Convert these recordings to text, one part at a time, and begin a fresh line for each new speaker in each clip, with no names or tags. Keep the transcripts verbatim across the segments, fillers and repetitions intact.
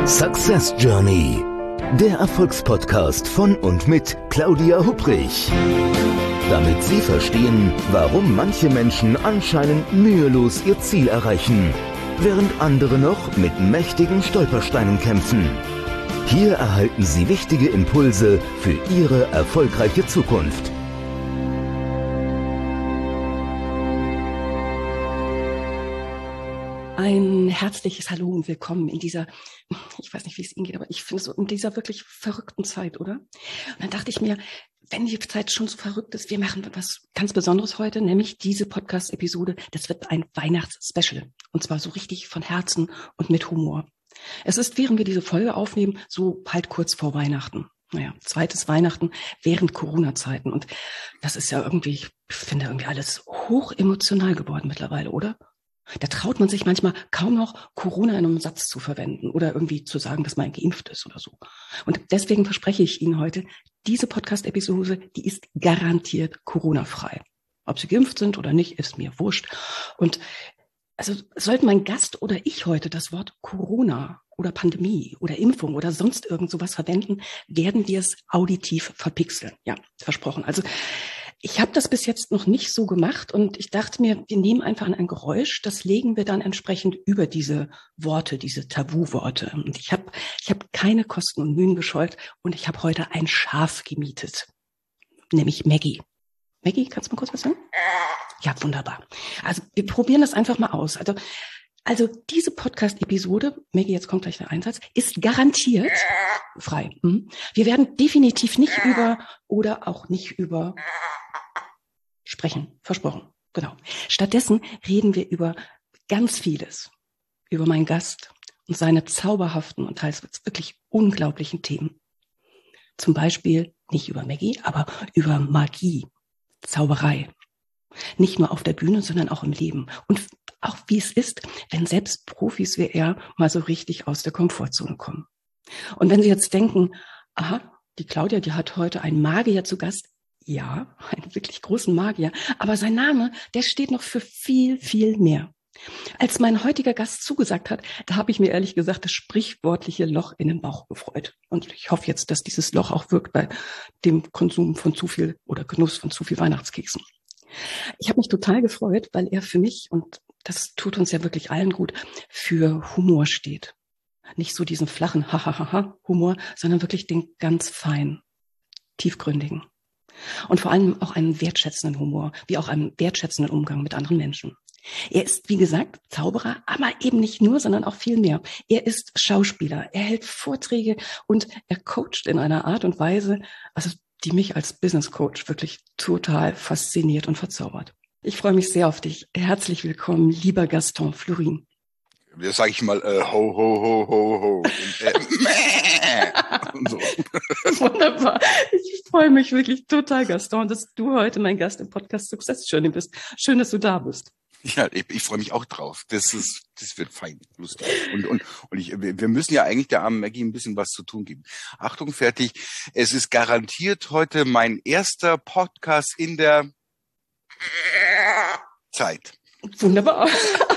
Success Journey, der Erfolgspodcast von und mit Claudia Hupprich. Damit Sie verstehen, warum manche Menschen anscheinend mühelos ihr Ziel erreichen, während andere noch mit mächtigen Stolpersteinen kämpfen. Hier erhalten Sie wichtige Impulse für Ihre erfolgreiche Zukunft.
Ein herzliches Hallo und willkommen in dieser, ich weiß nicht, wie es Ihnen geht, aber ich finde so in dieser wirklich verrückten Zeit, oder? Und dann dachte ich mir, wenn die Zeit schon so verrückt ist, wir machen was ganz Besonderes heute, nämlich diese Podcast-Episode. Das wird ein Weihnachts-Special. Und zwar so richtig von Herzen und mit Humor. Es ist, während wir diese Folge aufnehmen, so halt kurz vor Weihnachten. Naja, zweites Weihnachten während Corona-Zeiten. Und das ist ja irgendwie, ich finde irgendwie alles hoch emotional geworden mittlerweile, oder? Da traut man sich manchmal kaum noch, Corona in einem Satz zu verwenden oder irgendwie zu sagen, dass man geimpft ist oder so. Und deswegen verspreche ich Ihnen heute, diese Podcast-Episode, die ist garantiert Corona-frei. Ob Sie geimpft sind oder nicht, ist mir wurscht. Und also sollten mein Gast oder ich heute das Wort Corona oder Pandemie oder Impfung oder sonst irgend sowas verwenden, werden wir es auditiv verpixeln. Ja, versprochen. Also ich habe das bis jetzt noch nicht so gemacht und ich dachte mir, wir nehmen einfach an ein Geräusch, das legen wir dann entsprechend über diese Worte, diese Tabuworte. Und ich habe ich hab keine Kosten und Mühen gescheut und ich habe heute ein Schaf gemietet, nämlich Maggie. Maggie, kannst du mal kurz was sagen? Ja, wunderbar. Also wir probieren das einfach mal aus. Also, also diese Podcast-Episode, Maggie, jetzt kommt gleich der Einsatz, ist garantiert frei. Wir werden definitiv nicht über oder auch nicht über sprechen. Versprochen. Genau. Stattdessen reden wir über ganz vieles. Über meinen Gast und seine zauberhaften und teils wirklich unglaublichen Themen. Zum Beispiel nicht über Maggie, aber über Magie, Zauberei. Nicht nur auf der Bühne, sondern auch im Leben. Und auch wie es ist, wenn selbst Profis wie er mal so richtig aus der Komfortzone kommen. Und wenn Sie jetzt denken, aha, die Claudia, die hat heute einen Magier zu Gast. Ja, einen wirklich großen Magier. Aber sein Name, der steht noch für viel, viel mehr. Als mein heutiger Gast zugesagt hat, da habe ich mir ehrlich gesagt das sprichwörtliche Loch in den Bauch gefreut. Und ich hoffe jetzt, dass dieses Loch auch wirkt bei dem Konsum von zu viel oder Genuss von zu viel Weihnachtskeksen. Ich habe mich total gefreut, weil er für mich, und das tut uns ja wirklich allen gut, für Humor steht. Nicht so diesen flachen Ha-ha-ha-Humor, sondern wirklich den ganz feinen, tiefgründigen. Und vor allem auch einen wertschätzenden Humor, wie auch einen wertschätzenden Umgang mit anderen Menschen. Er ist, wie gesagt, Zauberer, aber eben nicht nur, sondern auch viel mehr. Er ist Schauspieler, er hält Vorträge und er coacht in einer Art und Weise, also die mich als Business Coach wirklich total fasziniert und verzaubert. Ich freue mich sehr auf dich. Herzlich willkommen, lieber Gaston Florin.
Jetzt sage ich mal äh, ho, ho, ho, ho, ho. Und, äh, und so.
Wunderbar. Ich freue mich wirklich total, Gaston, dass du heute mein Gast im Podcast Success Journey bist. Schön, dass du da bist.
Ja, ich, ich freue mich auch drauf. Das ist, das wird fein, lustig. Und und und ich, wir müssen ja eigentlich der armen Maggie ein bisschen was zu tun geben. Achtung, fertig. Es ist garantiert heute mein erster Podcast in der Zeit.
Wunderbar.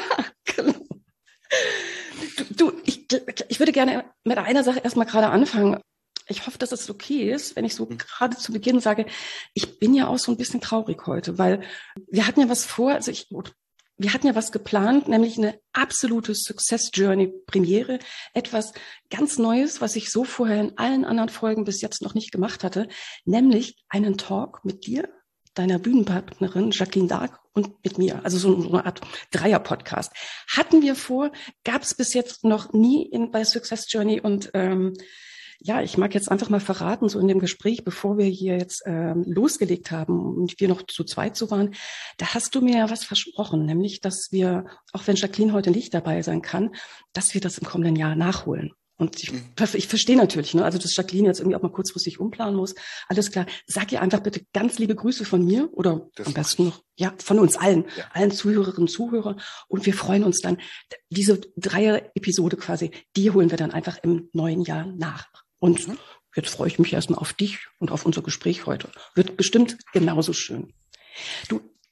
Du, du ich, ich würde gerne mit einer Sache erstmal gerade anfangen. Ich hoffe, dass es okay ist, wenn ich so gerade zu Beginn sage, ich bin ja auch so ein bisschen traurig heute, weil wir hatten ja was vor, also ich, wir hatten ja was geplant, nämlich eine absolute Success Journey Premiere, etwas ganz Neues, was ich so vorher in allen anderen Folgen bis jetzt noch nicht gemacht hatte, nämlich einen Talk mit dir, deiner Bühnenpartnerin Jacqueline Dark und mit mir, also so eine Art Dreier-Podcast. Hatten wir vor, gab es bis jetzt noch nie in, bei Success Journey und ähm, ja, ich mag jetzt einfach mal verraten, so in dem Gespräch, bevor wir hier jetzt ähm, losgelegt haben und wir noch zu zweit so waren, da hast du mir ja was versprochen, nämlich, dass wir, auch wenn Jacqueline heute nicht dabei sein kann, dass wir das im kommenden Jahr nachholen. Und ich, ich verstehe natürlich, ne, also dass Jacqueline jetzt irgendwie auch mal kurzfristig umplanen muss. Alles klar. Sag ihr einfach bitte ganz liebe Grüße von mir oder das am besten noch, ja, von uns allen, ja. allen Zuhörerinnen und Zuhörern. Und wir freuen uns dann, diese Dreier-Episode quasi, die holen wir dann einfach im neuen Jahr nach. Und mhm. jetzt freue ich mich erstmal auf dich und auf unser Gespräch heute. Wird bestimmt genauso schön. Du,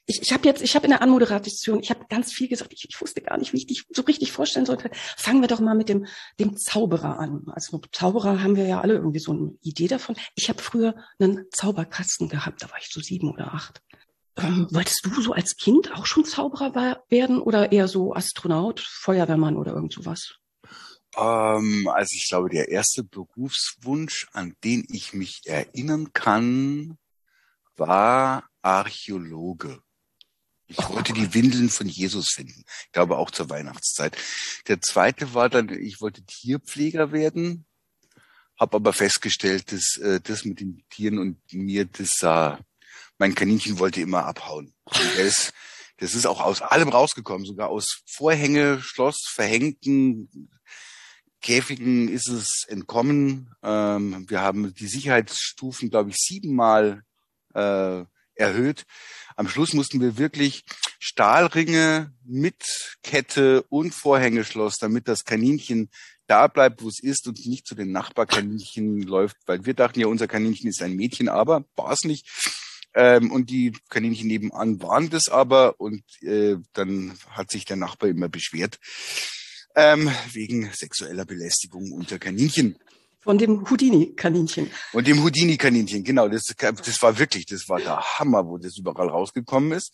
Ich, ich habe jetzt, ich habe in der Anmoderation, ich habe ganz viel gesagt, ich, ich wusste gar nicht, wie ich dich so richtig vorstellen sollte. Fangen wir doch mal mit dem, dem Zauberer an. Also Zauberer haben wir ja alle irgendwie so eine Idee davon. Ich habe früher einen Zauberkasten gehabt, da war ich so sieben oder acht. Ähm, wolltest du so als Kind auch schon Zauberer werden oder eher so Astronaut, Feuerwehrmann oder irgend sowas?
Ähm, also ich glaube, der erste Berufswunsch, an den ich mich erinnern kann, war Archäologe. Ich
Oh,
wollte
cool.
die Windeln von Jesus finden. Ich glaube auch zur Weihnachtszeit. Der zweite war dann, ich wollte Tierpfleger werden, habe aber festgestellt, dass äh, das mit den Tieren und mir, das äh, mein Kaninchen wollte immer abhauen. Und der ist, das ist auch aus allem rausgekommen, sogar aus Vorhänge, Schloss, verhängten Käfigen ist es entkommen. Ähm, wir haben die Sicherheitsstufen, glaube ich, siebenmal äh, erhöht. Am Schluss mussten wir wirklich Stahlringe mit Kette und Vorhängeschloss, damit das Kaninchen da bleibt, wo es ist und nicht zu den Nachbarkaninchen läuft, weil wir dachten ja, unser Kaninchen ist ein Mädchen, aber war es nicht. Ähm, und die Kaninchen nebenan waren das aber und äh, dann hat sich der Nachbar immer beschwert, ähm, wegen sexueller Belästigung unter Kaninchen.
Von dem Houdini-Kaninchen.
Und dem Houdini-Kaninchen, genau. Das, das war wirklich, das war der Hammer, wo das überall rausgekommen ist.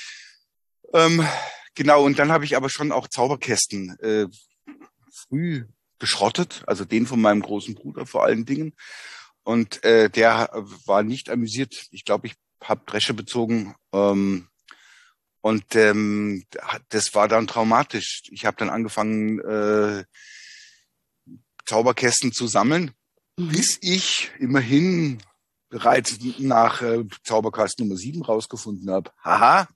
Ähm, genau, und dann habe ich aber schon auch Zauberkästen äh, früh geschrottet, also den von meinem großen Bruder vor allen Dingen. Und äh, der war nicht amüsiert. Ich glaube, ich habe Dresche bezogen. Ähm, und ähm, das war dann traumatisch. Ich habe dann angefangen, äh, Zauberkästen zu sammeln, mhm. bis ich immerhin bereits nach äh, Zauberkasten Nummer sieben rausgefunden habe. Haha,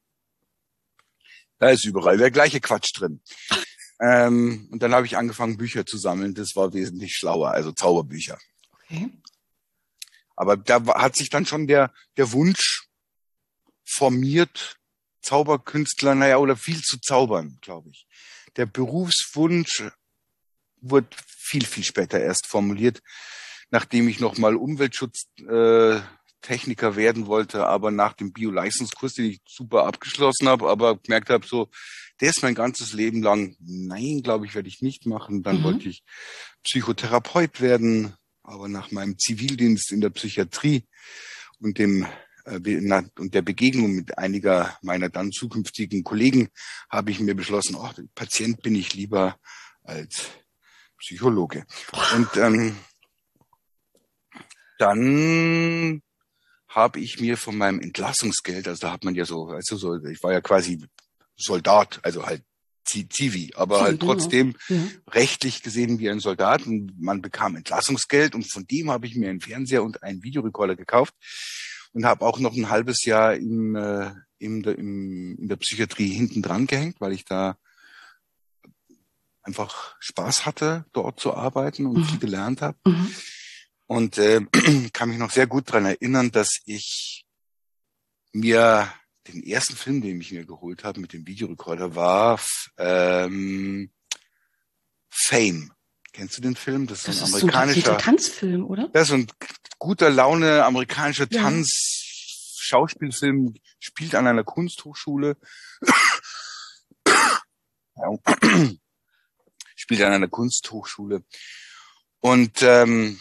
da ist überall der gleiche Quatsch drin. ähm, und dann habe ich angefangen, Bücher zu sammeln. Das war wesentlich schlauer, also Zauberbücher.
Okay.
Aber da hat sich dann schon der der Wunsch formiert, Zauberkünstler, naja, oder viel zu zaubern, glaube ich. Der Berufswunsch wurde viel, viel später erst formuliert, nachdem ich nochmal Umweltschutztechniker äh, werden wollte, aber nach dem Bio-Leistungskurs, den ich super abgeschlossen habe, aber gemerkt habe, so, der ist mein ganzes Leben lang, nein, glaube ich, werde ich nicht machen. Dann mhm. wollte ich Psychotherapeut werden, aber nach meinem Zivildienst in der Psychiatrie und dem äh, und der Begegnung mit einiger meiner dann zukünftigen Kollegen habe ich mir beschlossen, oh, Patient bin ich lieber als Psychologe. Und ähm, dann habe ich mir von meinem Entlassungsgeld, also da hat man ja so, weißt du, so, ich war ja quasi Soldat, also halt Zivi, aber
Zivi,
halt trotzdem
genau. Ja.
rechtlich gesehen wie ein Soldat und man bekam Entlassungsgeld und von dem habe ich mir einen Fernseher und einen Videorekorder gekauft und habe auch noch ein halbes Jahr im, äh, im, im, in der Psychiatrie hinten dran gehängt, weil ich da einfach Spaß hatte, dort zu arbeiten und mhm. viel gelernt habe. Mhm. Und äh, kann mich noch sehr gut daran erinnern, dass ich mir den ersten Film, den ich mir geholt habe mit dem Videorekorder, war ähm, Fame. Kennst du den Film? Das ist
das
ein
ist
amerikanischer
so ein Tanzfilm, oder?
Das ist ein guter Laune amerikanischer
ja.
Tanz-Schauspielfilm, spielt an einer Kunsthochschule. spielt an einer Kunsthochschule. Und ähm,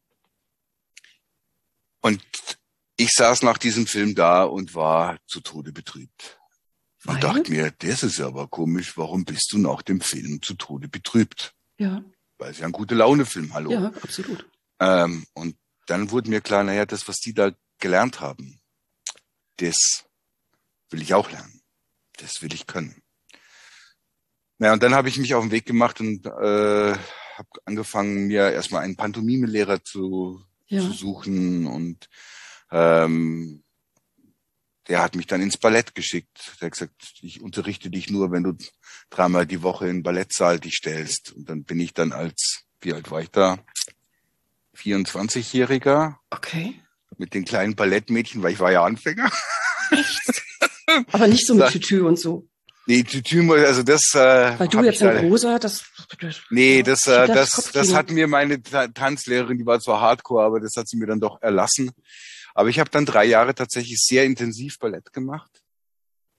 und ich saß nach diesem Film da und war zu Tode betrübt. Und
Weil?
dachte mir, das ist aber komisch, warum bist du nach dem Film zu Tode betrübt?
Ja.
Weil es ja ein gute Laune-Film, hallo.
Ja, absolut.
Ähm, und dann wurde mir klar, naja, das, was die da gelernt haben, das will ich auch lernen. Das will ich können. Naja, und dann habe ich mich auf den Weg gemacht und äh, habe angefangen, mir erstmal einen Pantomime-Lehrer zu, ja. zu suchen und ähm, der hat mich dann ins Ballett geschickt. Der hat gesagt, ich unterrichte dich nur, wenn du dreimal die Woche in den Ballettsaal dich stellst. Und dann bin ich dann als, wie alt war ich da? vierundzwanzigjähriger.
Okay.
Mit den kleinen Ballettmädchen, weil ich war ja Anfänger.
Echt? Aber nicht so mit Tütü und so.
Nee, Tütü, also das... Äh,
weil du jetzt in rosa, das...
Nee, das, äh, das, das hat mir meine Tanzlehrerin, die war zwar hardcore, aber das hat sie mir dann doch erlassen. Aber ich habe dann drei Jahre tatsächlich sehr intensiv Ballett gemacht.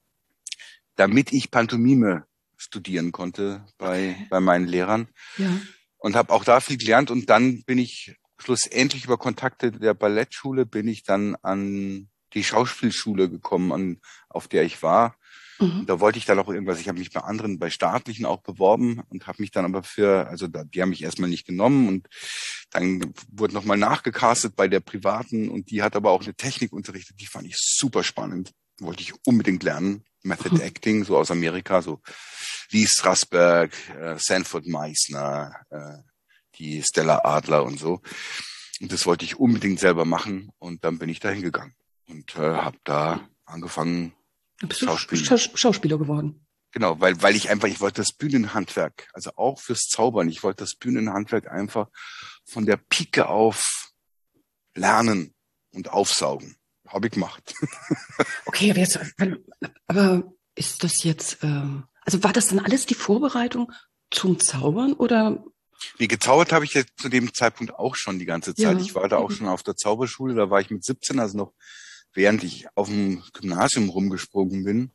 damit ich Pantomime studieren konnte bei,
Okay.
bei meinen Lehrern.
Ja.
Und habe auch da viel gelernt. Und dann bin ich schlussendlich über Kontakte der Ballettschule bin ich dann an die Schauspielschule gekommen, an, auf der ich war.
Mhm.
Und da wollte ich dann auch irgendwas, ich habe mich bei anderen, bei staatlichen auch beworben und habe mich dann aber für, also da, die haben mich erstmal nicht genommen und dann wurde nochmal nachgecastet bei der privaten und die hat aber auch eine Technik unterrichtet, die fand ich super spannend, wollte ich unbedingt lernen, Method
Mhm.
Acting, so aus Amerika, so Lee Strasberg, äh, Sanford Meisner, äh, die Stella Adler und so. Und das wollte ich unbedingt selber machen und dann bin ich da hingegangen und äh, habe da angefangen,
Du bist du
Schauspiel.
Schaus- Schauspieler geworden.
Genau, weil weil ich einfach, ich wollte das Bühnenhandwerk, also auch fürs Zaubern, ich wollte das Bühnenhandwerk einfach von der Pike auf lernen und aufsaugen. Habe ich gemacht.
Okay, aber jetzt, aber ist das jetzt, ähm, also war das dann alles die Vorbereitung zum Zaubern oder?
Nee, gezaubert habe ich jetzt zu dem Zeitpunkt auch schon die ganze Zeit.
Ja.
Ich war da auch
Mhm.
schon auf der Zauberschule, da war ich mit siebzehn, also noch während ich auf dem Gymnasium rumgesprungen bin.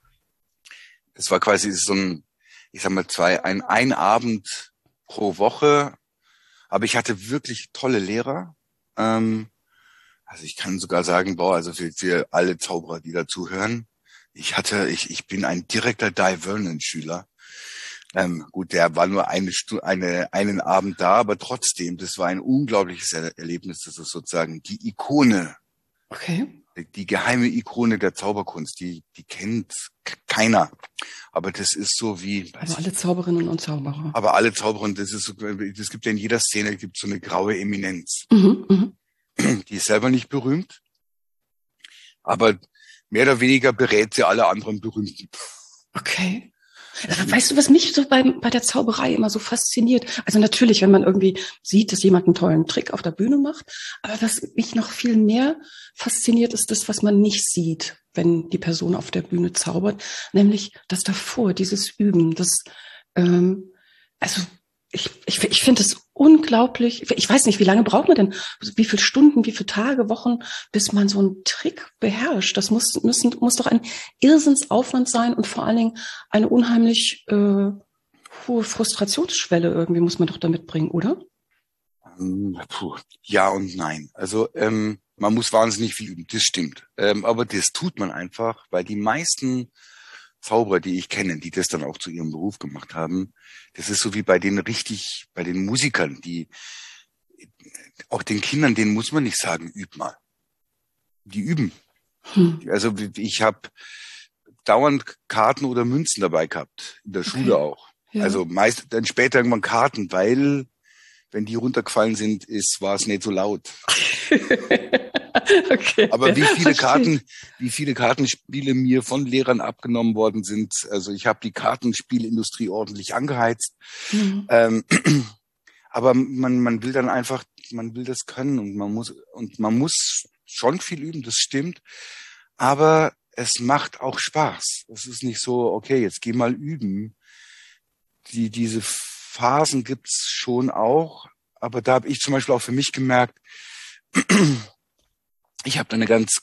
Das war quasi so ein, ich sag mal, zwei, ein, ein Abend pro Woche. Aber ich hatte wirklich tolle Lehrer. Ähm, also ich kann sogar sagen, boah, also für, für alle Zauberer, die dazu hören, ich hatte, ich, ich bin ein direkter Di Vernon-Schüler. Ähm, gut, der war nur eine Stunde, eine, einen Abend da, aber trotzdem, das war ein unglaubliches Er- Erlebnis. Das ist sozusagen die Ikone,
Okay.
die geheime Ikone der Zauberkunst. Die, die kennt k- keiner. Aber das ist so wie, weiß
Aber
ich,
alle Zauberinnen und Zauberer.
aber alle Zauberer, das ist so, das gibt ja in jeder Szene, gibt so eine graue Eminenz.
Mhm, mhm.
Die ist selber nicht berühmt, aber mehr oder weniger berät sie alle anderen Berühmten.
Okay. Aber weißt du, was mich so bei, bei der Zauberei immer so fasziniert? Also natürlich, wenn man irgendwie sieht, dass jemand einen tollen Trick auf der Bühne macht, aber was mich noch viel mehr fasziniert, ist das, was man nicht sieht, wenn die Person auf der Bühne zaubert, nämlich das davor, dieses Üben, das, ähm, also ich, ich, ich finde es unglaublich, ich weiß nicht, wie lange braucht man denn, wie viele Stunden, wie viele Tage, Wochen, bis man so einen Trick beherrscht? Das muss, müssen, muss doch ein Irrsinnsaufwand sein und vor allen Dingen eine unheimlich äh, hohe Frustrationsschwelle irgendwie muss man doch da mitbringen, oder?
Ähm, Puh, ja und nein. Also ähm, man muss wahnsinnig viel üben, das stimmt. Ähm, aber das tut man einfach, weil die meisten Zauberer, die ich kenne, die das dann auch zu ihrem Beruf gemacht haben, das ist so wie bei den richtig, bei den Musikern, die auch den Kindern, denen muss man nicht sagen, üb mal. Die üben.
Hm.
Also ich habe dauernd Karten oder Münzen dabei gehabt, in der Schule
Okay.
auch.
Ja.
Also meist dann später irgendwann Karten, weil wenn die runtergefallen sind, ist war es nicht so laut.
Okay.
Aber wie viele
Verstehe.
Karten, wie viele Kartenspiele mir von Lehrern abgenommen worden sind. Also ich habe die Kartenspielindustrie ordentlich angeheizt.
Mhm.
Ähm, aber man, man will dann einfach, man will das können und man muss und man muss schon viel üben, das stimmt. Aber es macht auch Spaß. Es ist nicht so, okay, jetzt geh mal üben. Die diese Phasen gibt's schon auch, aber da habe ich zum Beispiel auch für mich gemerkt, ich habe da eine ganz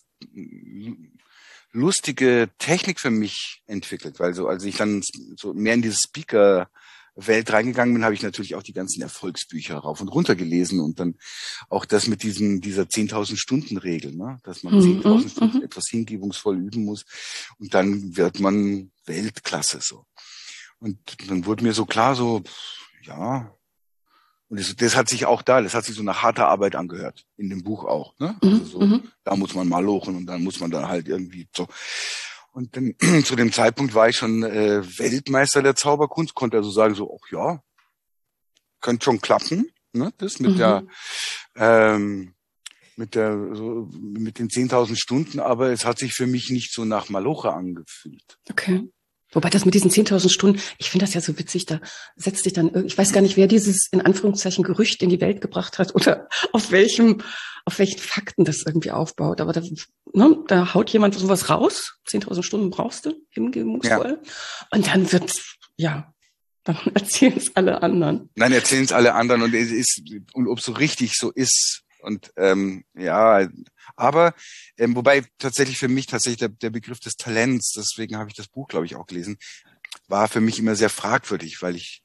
lustige Technik für mich entwickelt, weil so, als ich dann so mehr in diese Speaker-Welt reingegangen bin, habe ich natürlich auch die ganzen Erfolgsbücher rauf und runter gelesen und dann auch das mit diesen, dieser zehntausend Stunden Regel, ne, dass man
Mhm,
zehntausend
mhm,
Stunden
mhm.
etwas hingebungsvoll üben muss und dann wird man Weltklasse so. Und dann wurde mir so klar, so, ja, und das, das hat sich auch da, das hat sich so nach harter Arbeit angehört, in dem Buch auch, ne? Also
Mhm,
so,
mhm.
da muss man mal lochen und dann muss man da halt irgendwie so. Und dann zu dem Zeitpunkt war ich schon äh, Weltmeister der Zauberkunst, konnte also sagen so, ach ja, könnte schon klappen, ne? Das mit
Mhm.
der, ähm, mit der, so, mit den zehntausend Stunden, aber es hat sich für mich nicht so nach Maloche angefühlt.
Okay. Wobei das mit diesen zehntausend Stunden, ich finde das ja so witzig, da setzt sich dann, irg- ich weiß gar nicht, wer dieses in Anführungszeichen Gerücht in die Welt gebracht hat oder auf welchem, auf welchen Fakten das irgendwie aufbaut. Aber da, ne, da haut jemand sowas raus, zehntausend Stunden brauchst du, hingebungsvoll. Und dann wird, ja, dann erzählen es alle anderen.
Nein, erzählen es alle anderen und es ist, und ob so richtig so ist. Und ähm, ja, Aber, ähm, wobei tatsächlich für mich tatsächlich der, der Begriff des Talents, deswegen habe ich das Buch, glaube ich, auch gelesen, war für mich immer sehr fragwürdig, weil ich,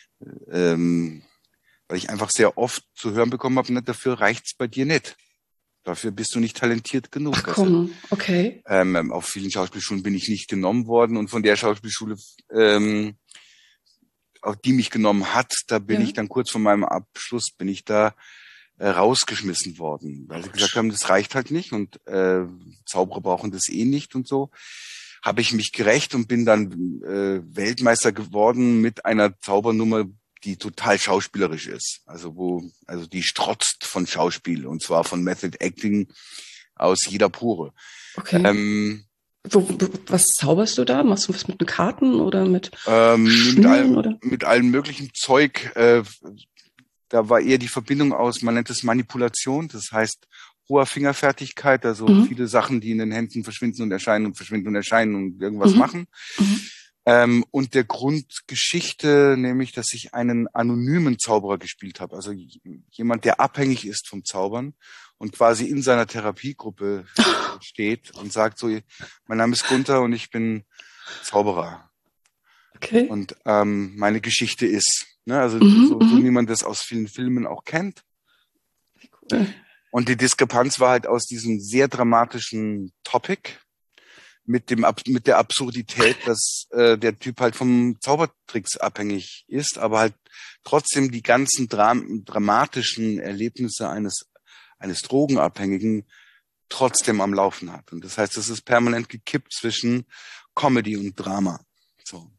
ähm, weil ich einfach sehr oft zu hören bekommen habe, dafür reicht's bei dir nicht. Dafür bist du nicht talentiert genug.
Ach komm, okay.
Also, ähm, auf vielen Schauspielschulen bin ich nicht genommen worden und von der Schauspielschule, ähm, auch die mich genommen hat, da bin ja. ich dann kurz vor meinem Abschluss, bin ich da äh, rausgeschmissen worden, weil sie gesagt haben, das reicht halt nicht und äh, Zauberer brauchen das eh nicht und so. Habe ich mich gerecht und bin dann äh, Weltmeister geworden mit einer Zaubernummer, die total schauspielerisch ist. Also wo, also die strotzt von Schauspiel und zwar von Method Acting aus jeder Pore.
Okay. Ähm, wo, wo, was zauberst du da? Machst du was mit den Karten oder mit
ähm, mit, all, mit allem möglichen Zeug. Äh, da war eher die Verbindung aus, man nennt es Manipulation, das heißt hoher Fingerfertigkeit, also mhm. viele Sachen, die in den Händen verschwinden und erscheinen und verschwinden und erscheinen und irgendwas mhm. machen. Mhm. Ähm, und der Grundgeschichte, nämlich, dass ich einen anonymen Zauberer gespielt habe, also jemand, der abhängig ist vom Zaubern und quasi in seiner Therapiegruppe steht und sagt so, mein Name ist Gunther und ich bin Zauberer.
Okay.
Und ähm, meine Geschichte ist, ne, also mhm, so, so wie man das aus vielen Filmen auch kennt.
Cool.
Und die Diskrepanz war halt aus diesem sehr dramatischen Topic mit dem mit der Absurdität, dass äh, der Typ halt vom Zaubertricks abhängig ist, aber halt trotzdem die ganzen Dram- dramatischen Erlebnisse eines eines Drogenabhängigen trotzdem am Laufen hat. Und das heißt, es ist permanent gekippt zwischen Comedy und Drama. So.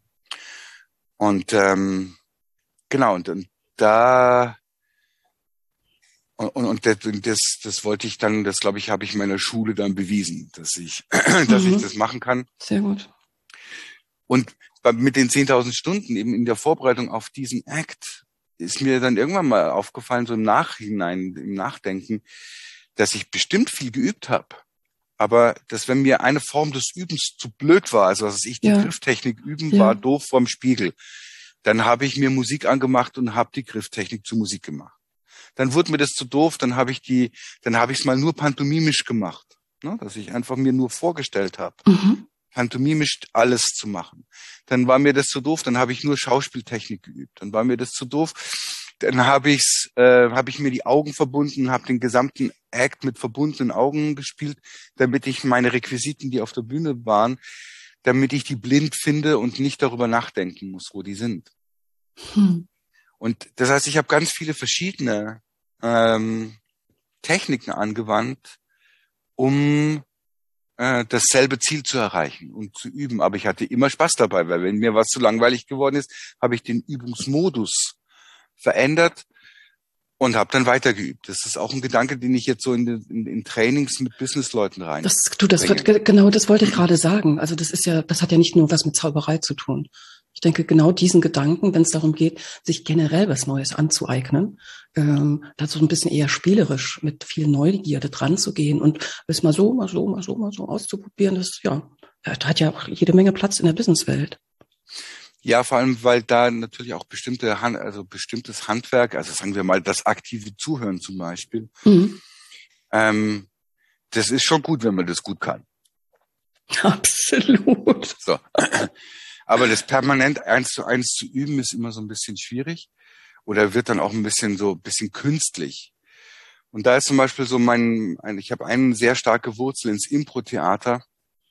Und ähm, genau, und, und da Und, und das, das, das wollte ich dann, das glaube ich, habe ich meiner Schule dann bewiesen, dass ich, mhm. dass ich das machen kann.
Sehr gut.
Und mit den zehntausend Stunden eben in der Vorbereitung auf diesen Act ist mir dann irgendwann mal aufgefallen, so im Nachhinein, im Nachdenken, dass ich bestimmt viel geübt habe. Aber dass wenn mir eine Form des Übens zu blöd war, also dass ich die
ja.
Grifftechnik üben,
ja.
war doof vorm Spiegel, dann habe ich mir Musik angemacht und habe die Grifftechnik zu Musik gemacht. Dann wurde mir das zu doof, dann habe ich die, dann habe ich es mal nur pantomimisch gemacht, ne? Dass ich einfach mir nur vorgestellt habe,
mhm.
pantomimisch alles zu machen. Dann war mir das zu doof, dann habe ich nur Schauspieltechnik geübt. Dann war mir das zu doof, dann habe ich's, äh, habe ich mir die Augen verbunden, habe den gesamten Act mit verbundenen Augen gespielt, damit ich meine Requisiten, die auf der Bühne waren, damit ich die blind finde und nicht darüber nachdenken muss, wo die sind.
Hm.
Und das heißt, ich habe ganz viele verschiedene ähm, Techniken angewandt, um äh, dasselbe Ziel zu erreichen und zu üben. Aber ich hatte immer Spaß dabei, weil wenn mir was zu langweilig geworden ist, habe ich den Übungsmodus verändert und habe dann weitergeübt. Das ist auch ein Gedanke, den ich jetzt so in, in, in Trainings mit Businessleuten rein.
Das, du, das wird, genau, das wollte ich gerade sagen. Also das ist ja, das hat ja nicht nur was mit Zauberei zu tun. Ich denke, genau diesen Gedanken, wenn es darum geht, sich generell was Neues anzueignen, ähm, dazu ein bisschen eher spielerisch mit viel Neugierde dran zu gehen und es mal so, mal so, mal so, mal so auszuprobieren, das ja, da hat ja auch jede Menge Platz in der Businesswelt.
Ja, vor allem, weil da natürlich auch bestimmte Hand, also bestimmtes Handwerk, also sagen wir mal das aktive Zuhören zum Beispiel,
mhm.
ähm, das ist schon gut, wenn man das gut kann.
Absolut.
So. Aber das permanent eins zu eins zu üben, ist immer so ein bisschen schwierig oder wird dann auch ein bisschen so ein bisschen künstlich. Und da ist zum Beispiel so mein, ein, ich habe eine sehr starke Wurzel ins Impro-Theater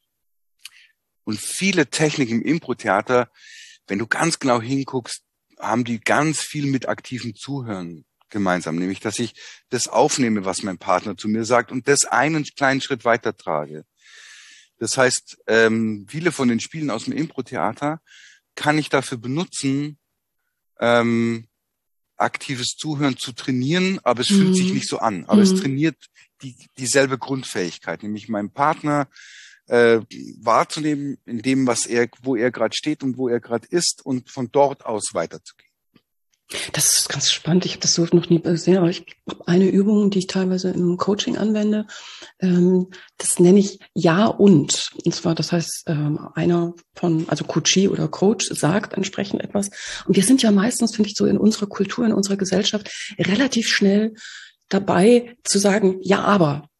und viele Techniken im Impro-Theater, wenn du ganz genau hinguckst, haben die ganz viel mit aktivem Zuhören gemeinsam, nämlich dass ich das aufnehme, was mein Partner zu mir sagt und das einen kleinen Schritt weitertrage. Das heißt, ähm, viele von den Spielen aus dem Impro-Theater kann ich dafür benutzen, ähm, aktives Zuhören zu trainieren, aber es mhm. fühlt sich nicht so an. Aber mhm. es trainiert die, dieselbe Grundfähigkeit, nämlich meinen Partner äh, wahrzunehmen in dem, was er, wo er gerade steht und wo er gerade ist und von dort aus weiterzugehen.
Das ist ganz spannend. Ich habe das so noch nie gesehen, aber ich habe eine Übung, die ich teilweise im Coaching anwende. Ähm, das nenne ich Ja und. Und zwar, das heißt, ähm, einer von, also Coachee oder Coach sagt entsprechend etwas. Und wir sind ja meistens, finde ich, so in unserer Kultur, in unserer Gesellschaft relativ schnell dabei zu sagen, ja, aber.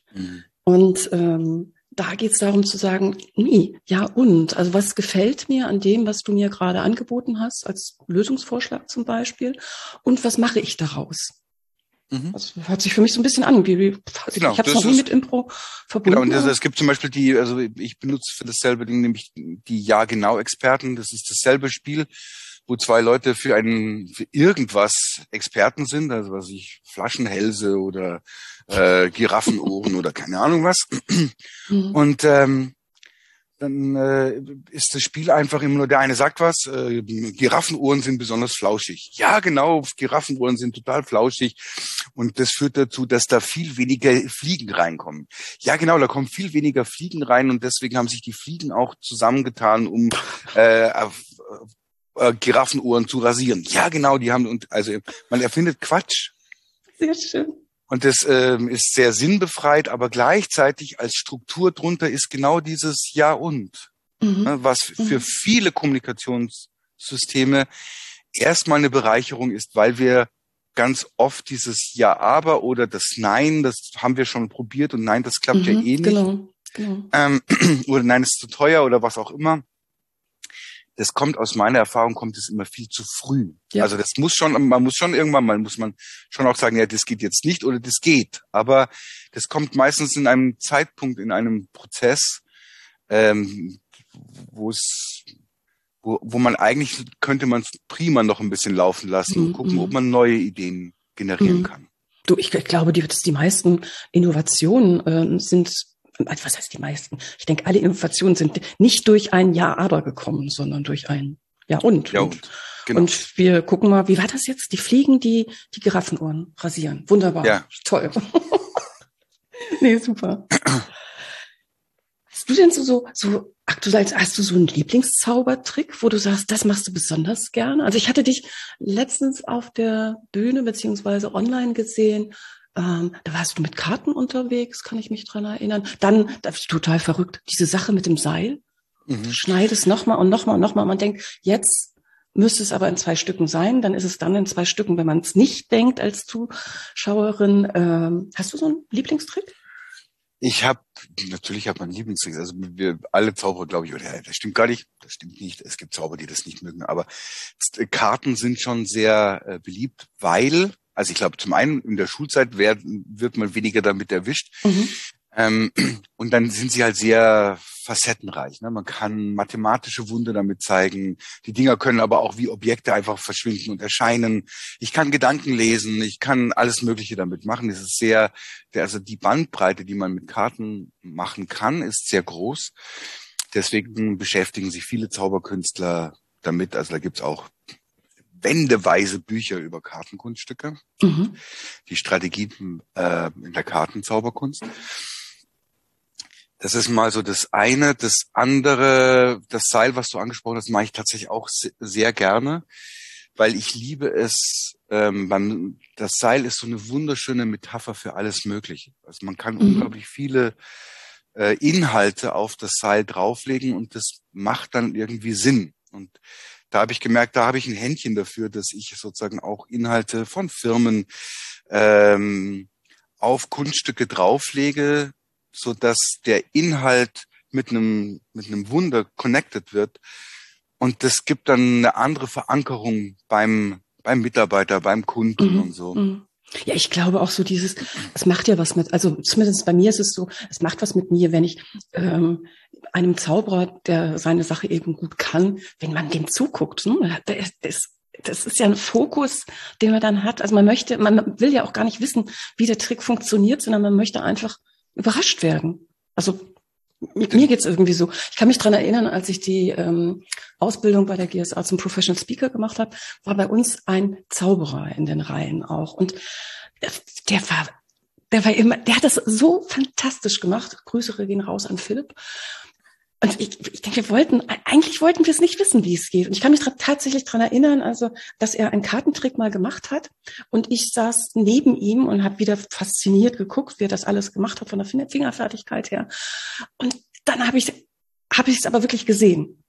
Mhm.
Und ähm, da geht es darum zu sagen, nee, ja und, also was gefällt mir an dem, was du mir gerade angeboten hast, als Lösungsvorschlag zum Beispiel, und was mache ich daraus?
Mhm.
Das hört sich für mich so ein bisschen an, wie, wie also
Genau,
ich habe es
das
noch nie
ist-
mit Impro verbunden.
Genau, und das,
aber-
es gibt zum Beispiel die, also ich benutze für dasselbe Ding nämlich die Ja-Genau-Experten. Das ist dasselbe Spiel, wo zwei Leute für einen, für irgendwas Experten sind, also was ich, Flaschenhälse oder äh, Giraffenohren oder keine Ahnung was.
Mhm.
Und ähm, dann äh, ist das Spiel einfach immer nur, der eine sagt was, äh, Giraffenohren sind besonders flauschig. Ja, genau, Giraffenohren sind total flauschig. Und das führt dazu, dass da viel weniger Fliegen reinkommen. Ja, genau, da kommen viel weniger Fliegen rein und deswegen haben sich die Fliegen auch zusammengetan, um äh, auf, äh, Giraffenohren zu rasieren. Ja, genau, die haben, und also man erfindet Quatsch.
Sehr schön.
Und das ähm, ist sehr sinnbefreit, aber gleichzeitig als Struktur drunter ist genau dieses Ja und,
Mhm.
ne, was für
Mhm.
viele Kommunikationssysteme erstmal eine Bereicherung ist, weil wir ganz oft dieses Ja, aber oder das Nein, das haben wir schon probiert und nein, das klappt ja
Mhm.
eh nicht.
Genau, genau.
Ähm, oder nein, ist zu teuer oder was auch immer. Das kommt aus meiner Erfahrung, kommt es immer viel zu früh.
Ja.
Also das muss schon, man muss schon irgendwann mal, muss man schon auch sagen, ja, das geht jetzt nicht oder das geht. Aber das kommt meistens in einem Zeitpunkt, in einem Prozess, ähm, wo es, wo, wo man eigentlich, könnte man es prima noch ein bisschen laufen lassen und
Mhm.
gucken, ob man neue Ideen generieren
Mhm.
kann.
Du, ich glaube, die, dass die meisten Innovationen ähm, sind, was heißt die meisten? Ich denke, alle Innovationen sind nicht durch ein Ja, aber gekommen, sondern durch ein Ja und.
Ja,
und,
und, genau.
und wir gucken mal, wie war das jetzt? Die Fliegen, die die Giraffenohren rasieren. Wunderbar.
Ja.
Toll. Nee, super. Hast du denn so, so, so aktuell, hast du so einen Lieblingszaubertrick, wo du sagst, das machst du besonders gerne? Also ich hatte dich letztens auf der Bühne beziehungsweise online gesehen. Ähm, da warst du mit Karten unterwegs, kann ich mich dran erinnern. Dann, das ist total verrückt, diese Sache mit dem Seil. Du
Mhm.
schneidest nochmal und nochmal und nochmal. Man denkt, jetzt müsste es aber in zwei Stücken sein. Dann ist es dann in zwei Stücken, wenn man es nicht denkt als Zuschauerin. Ähm, hast du so einen Lieblingstrick?
Ich habe, natürlich hat man Lieblingstrick, also wir alle Zauberer, glaube ich, oder ja, das stimmt gar nicht, das stimmt nicht, es gibt Zauberer, die das nicht mögen, aber Karten sind schon sehr äh, beliebt, weil, also ich glaube, zum einen in der Schulzeit werd, wird man weniger damit erwischt,
Mhm.
ähm, und dann sind sie halt sehr facettenreich, ne? Man kann mathematische Wunder damit zeigen, die Dinger können aber auch wie Objekte einfach verschwinden und erscheinen. Ich kann Gedanken lesen, ich kann alles Mögliche damit machen. Es ist sehr, also die Bandbreite, die man mit Karten machen kann, ist sehr groß. Deswegen beschäftigen sich viele Zauberkünstler damit. Also da gibt's auch wendeweise Bücher über Kartenkunststücke,
Mhm.
die Strategien äh, in der Kartenzauberkunst. Das ist mal so das eine. Das andere, das Seil, was du angesprochen hast, mache ich tatsächlich auch sehr gerne, weil ich liebe es. Ähm, beim, das Seil ist so eine wunderschöne Metapher für alles Mögliche. Also man kann
Mhm.
unglaublich viele äh, Inhalte auf das Seil drauflegen und das macht dann irgendwie Sinn. Und da habe ich gemerkt, da habe ich ein Händchen dafür, dass ich sozusagen auch Inhalte von Firmen ähm, auf Kunststücke drauflege, so dass der Inhalt mit einem mit einem Wunder connected wird und das gibt dann eine andere Verankerung beim beim Mitarbeiter, beim Kunden
Mhm.
und so.
Mhm. Ja, ich glaube auch so dieses, es macht ja was mit, also zumindest bei mir ist es so, es macht was mit mir, wenn ich ähm, einem Zauberer, der seine Sache eben gut kann, wenn man dem zuguckt, ne? das, das, das ist ja ein Fokus, den man dann hat. Also man möchte, man will ja auch gar nicht wissen, wie der Trick funktioniert, sondern man möchte einfach überrascht werden. Also mit mir geht's irgendwie so. Ich kann mich dran erinnern, als ich die ähm, Ausbildung bei der G S A zum Professional Speaker gemacht habe, war bei uns ein Zauberer in den Reihen auch. Und der war, der war immer, der hat das so fantastisch gemacht. Grüße gehen raus an Philipp. Und ich, ich denke, wir wollten, eigentlich wollten wir es nicht wissen, wie es geht. Und ich kann mich dra- tatsächlich dran erinnern, also, dass er einen Kartentrick mal gemacht hat. Und ich saß neben ihm und habe wieder fasziniert geguckt, wie er das alles gemacht hat von der Fingerfertigkeit her. Und dann habe ich, habe ich es aber wirklich gesehen.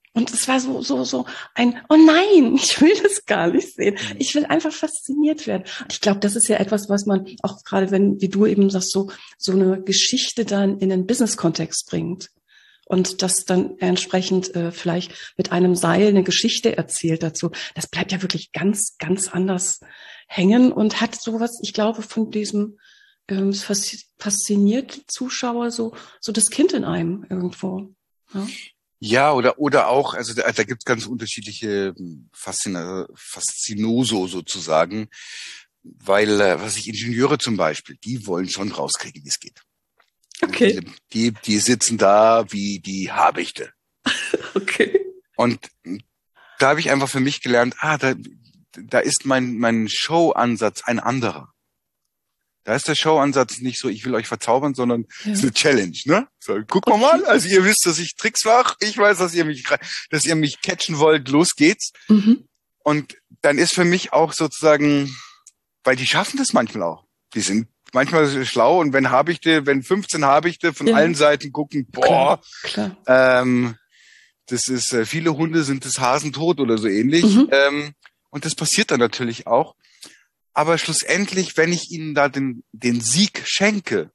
Und es war so, so, so ein, oh nein, ich will das gar nicht sehen. Ich will einfach fasziniert werden. Und ich glaube, das ist ja etwas, was man auch gerade, wenn, wie du eben sagst, so, so eine Geschichte dann in den Business-Kontext bringt. Und das dann entsprechend äh, vielleicht mit einem Seil eine Geschichte erzählt dazu. Das bleibt ja wirklich ganz, ganz anders hängen und hat sowas, ich glaube, von diesem ähm, fasziniert Zuschauer so, so das Kind in einem irgendwo. Ja.
Ja, oder oder auch, also da, da gibt es ganz unterschiedliche Faszina, Faszinoso sozusagen, weil, äh, was ich Ingenieure zum Beispiel, die wollen schon rauskriegen, wie es geht.
Okay.
Die, die sitzen da wie die Habichte.
Okay.
Und da habe ich einfach für mich gelernt, ah, da, da ist mein mein Show-Ansatz ein anderer. Da ist der Show-Ansatz nicht so, ich will euch verzaubern, sondern
Ja.
ist eine Challenge, ne? So, guck mal
Okay.
mal, also ihr wisst, dass ich Tricks mache, ich weiß, dass ihr mich, dass ihr mich catchen wollt, los geht's.
Mhm.
Und dann ist für mich auch sozusagen, weil die schaffen das manchmal auch. Die sind manchmal schlau und wenn Habichte, wenn fünfzehn Habichte von
Ja.
allen Seiten gucken, boah,
Klar.
ähm, das ist, äh, viele Hunde sind des Hasen tot oder so ähnlich.
Mhm.
Ähm, und das passiert dann natürlich auch. Aber schlussendlich, wenn ich ihnen da den, den Sieg schenke,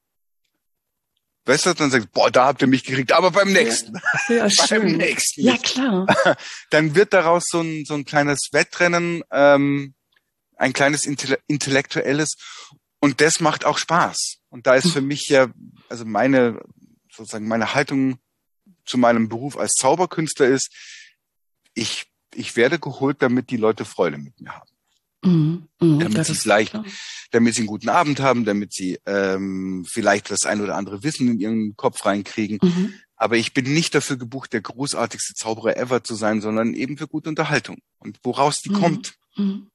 weißt du, dann sagt, boah, da habt ihr mich gekriegt, aber beim nächsten,
Ja,
beim
schön.
nächsten.
Ja,
nicht.
klar.
Dann wird daraus so ein, so ein kleines Wettrennen, ähm, ein kleines Intell- intellektuelles, und das macht auch Spaß. Und da ist für mich ja, also meine, sozusagen meine Haltung zu meinem Beruf als Zauberkünstler ist, ich, ich werde geholt, damit die Leute Freude mit mir haben.
Mhm. Mhm.
Damit
Ja,
sie
das ist
vielleicht,
klar.
damit sie einen guten Abend haben, damit sie ähm, vielleicht das ein oder andere Wissen in ihren Kopf reinkriegen.
Mhm.
Aber ich bin nicht dafür gebucht, der großartigste Zauberer ever zu sein, sondern eben für gute Unterhaltung. Und woraus die
Mhm.
kommt,
Mhm.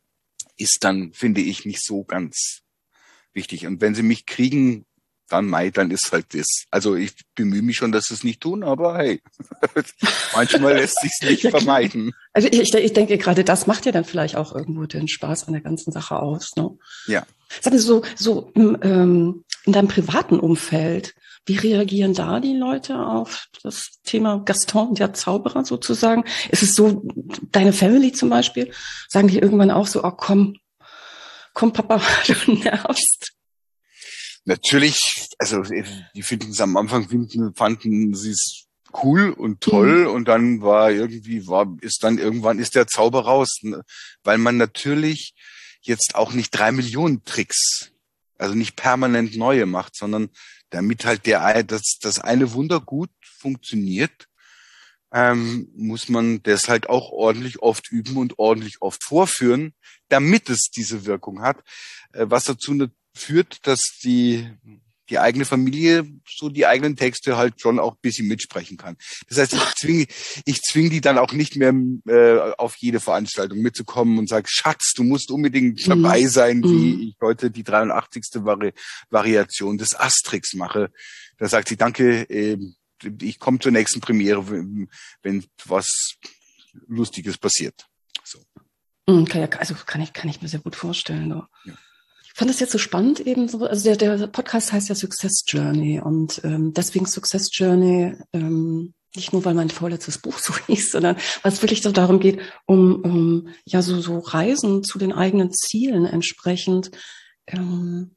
ist dann, finde ich, nicht so ganz wichtig. Und wenn sie mich kriegen, dann mei, dann ist halt das. Also ich bemühe mich schon, dass sie es nicht tun, aber hey, manchmal lässt sich's nicht
Ja, klar.
vermeiden.
Also ich, ich, ich denke, gerade das macht ja dann vielleicht auch irgendwo den Spaß an der ganzen Sache aus. Ne?
Ja.
Sag mal, so, so im, ähm, in deinem privaten Umfeld, wie reagieren da die Leute auf das Thema Gaston, der Zauberer sozusagen? Ist es so, deine Family zum Beispiel, sagen die irgendwann auch so, oh komm, komm Papa, du nervst.
Natürlich, also die finden es am Anfang, finden, fanden sie es cool und toll,
Mhm.
und dann war irgendwie, war, ist dann irgendwann ist der Zauber raus, ne? Weil man natürlich jetzt auch nicht drei Millionen Tricks, also nicht permanent neue macht, sondern damit halt der, das, das eine Wunder gut funktioniert, ähm, muss man das halt auch ordentlich oft üben und ordentlich oft vorführen, damit es diese Wirkung hat, äh, was dazu ne, führt, dass die die eigene Familie so die eigenen Texte halt schon auch ein bisschen mitsprechen kann. Das heißt, ich zwinge ich zwinge die dann auch nicht mehr äh, auf jede Veranstaltung mitzukommen und sage, Schatz, du musst unbedingt
Mhm.
dabei sein, wie
Mhm.
ich heute die dreiundachtzigste Vari- Variation des Asterix mache. Da sagt sie, danke, äh, ich komme zur nächsten Premiere, wenn, wenn was Lustiges passiert. So.
Mhm, kann ja, also kann ich, kann ich mir sehr gut vorstellen. Ne?
Ja.
Ich fand das jetzt so spannend eben so, also der, der Podcast heißt ja Success Journey und ähm, deswegen Success Journey, ähm, nicht nur, weil mein vorletztes Buch so hieß, sondern weil es wirklich so darum geht, um, um ja so, so Reisen zu den eigenen Zielen entsprechend, ähm,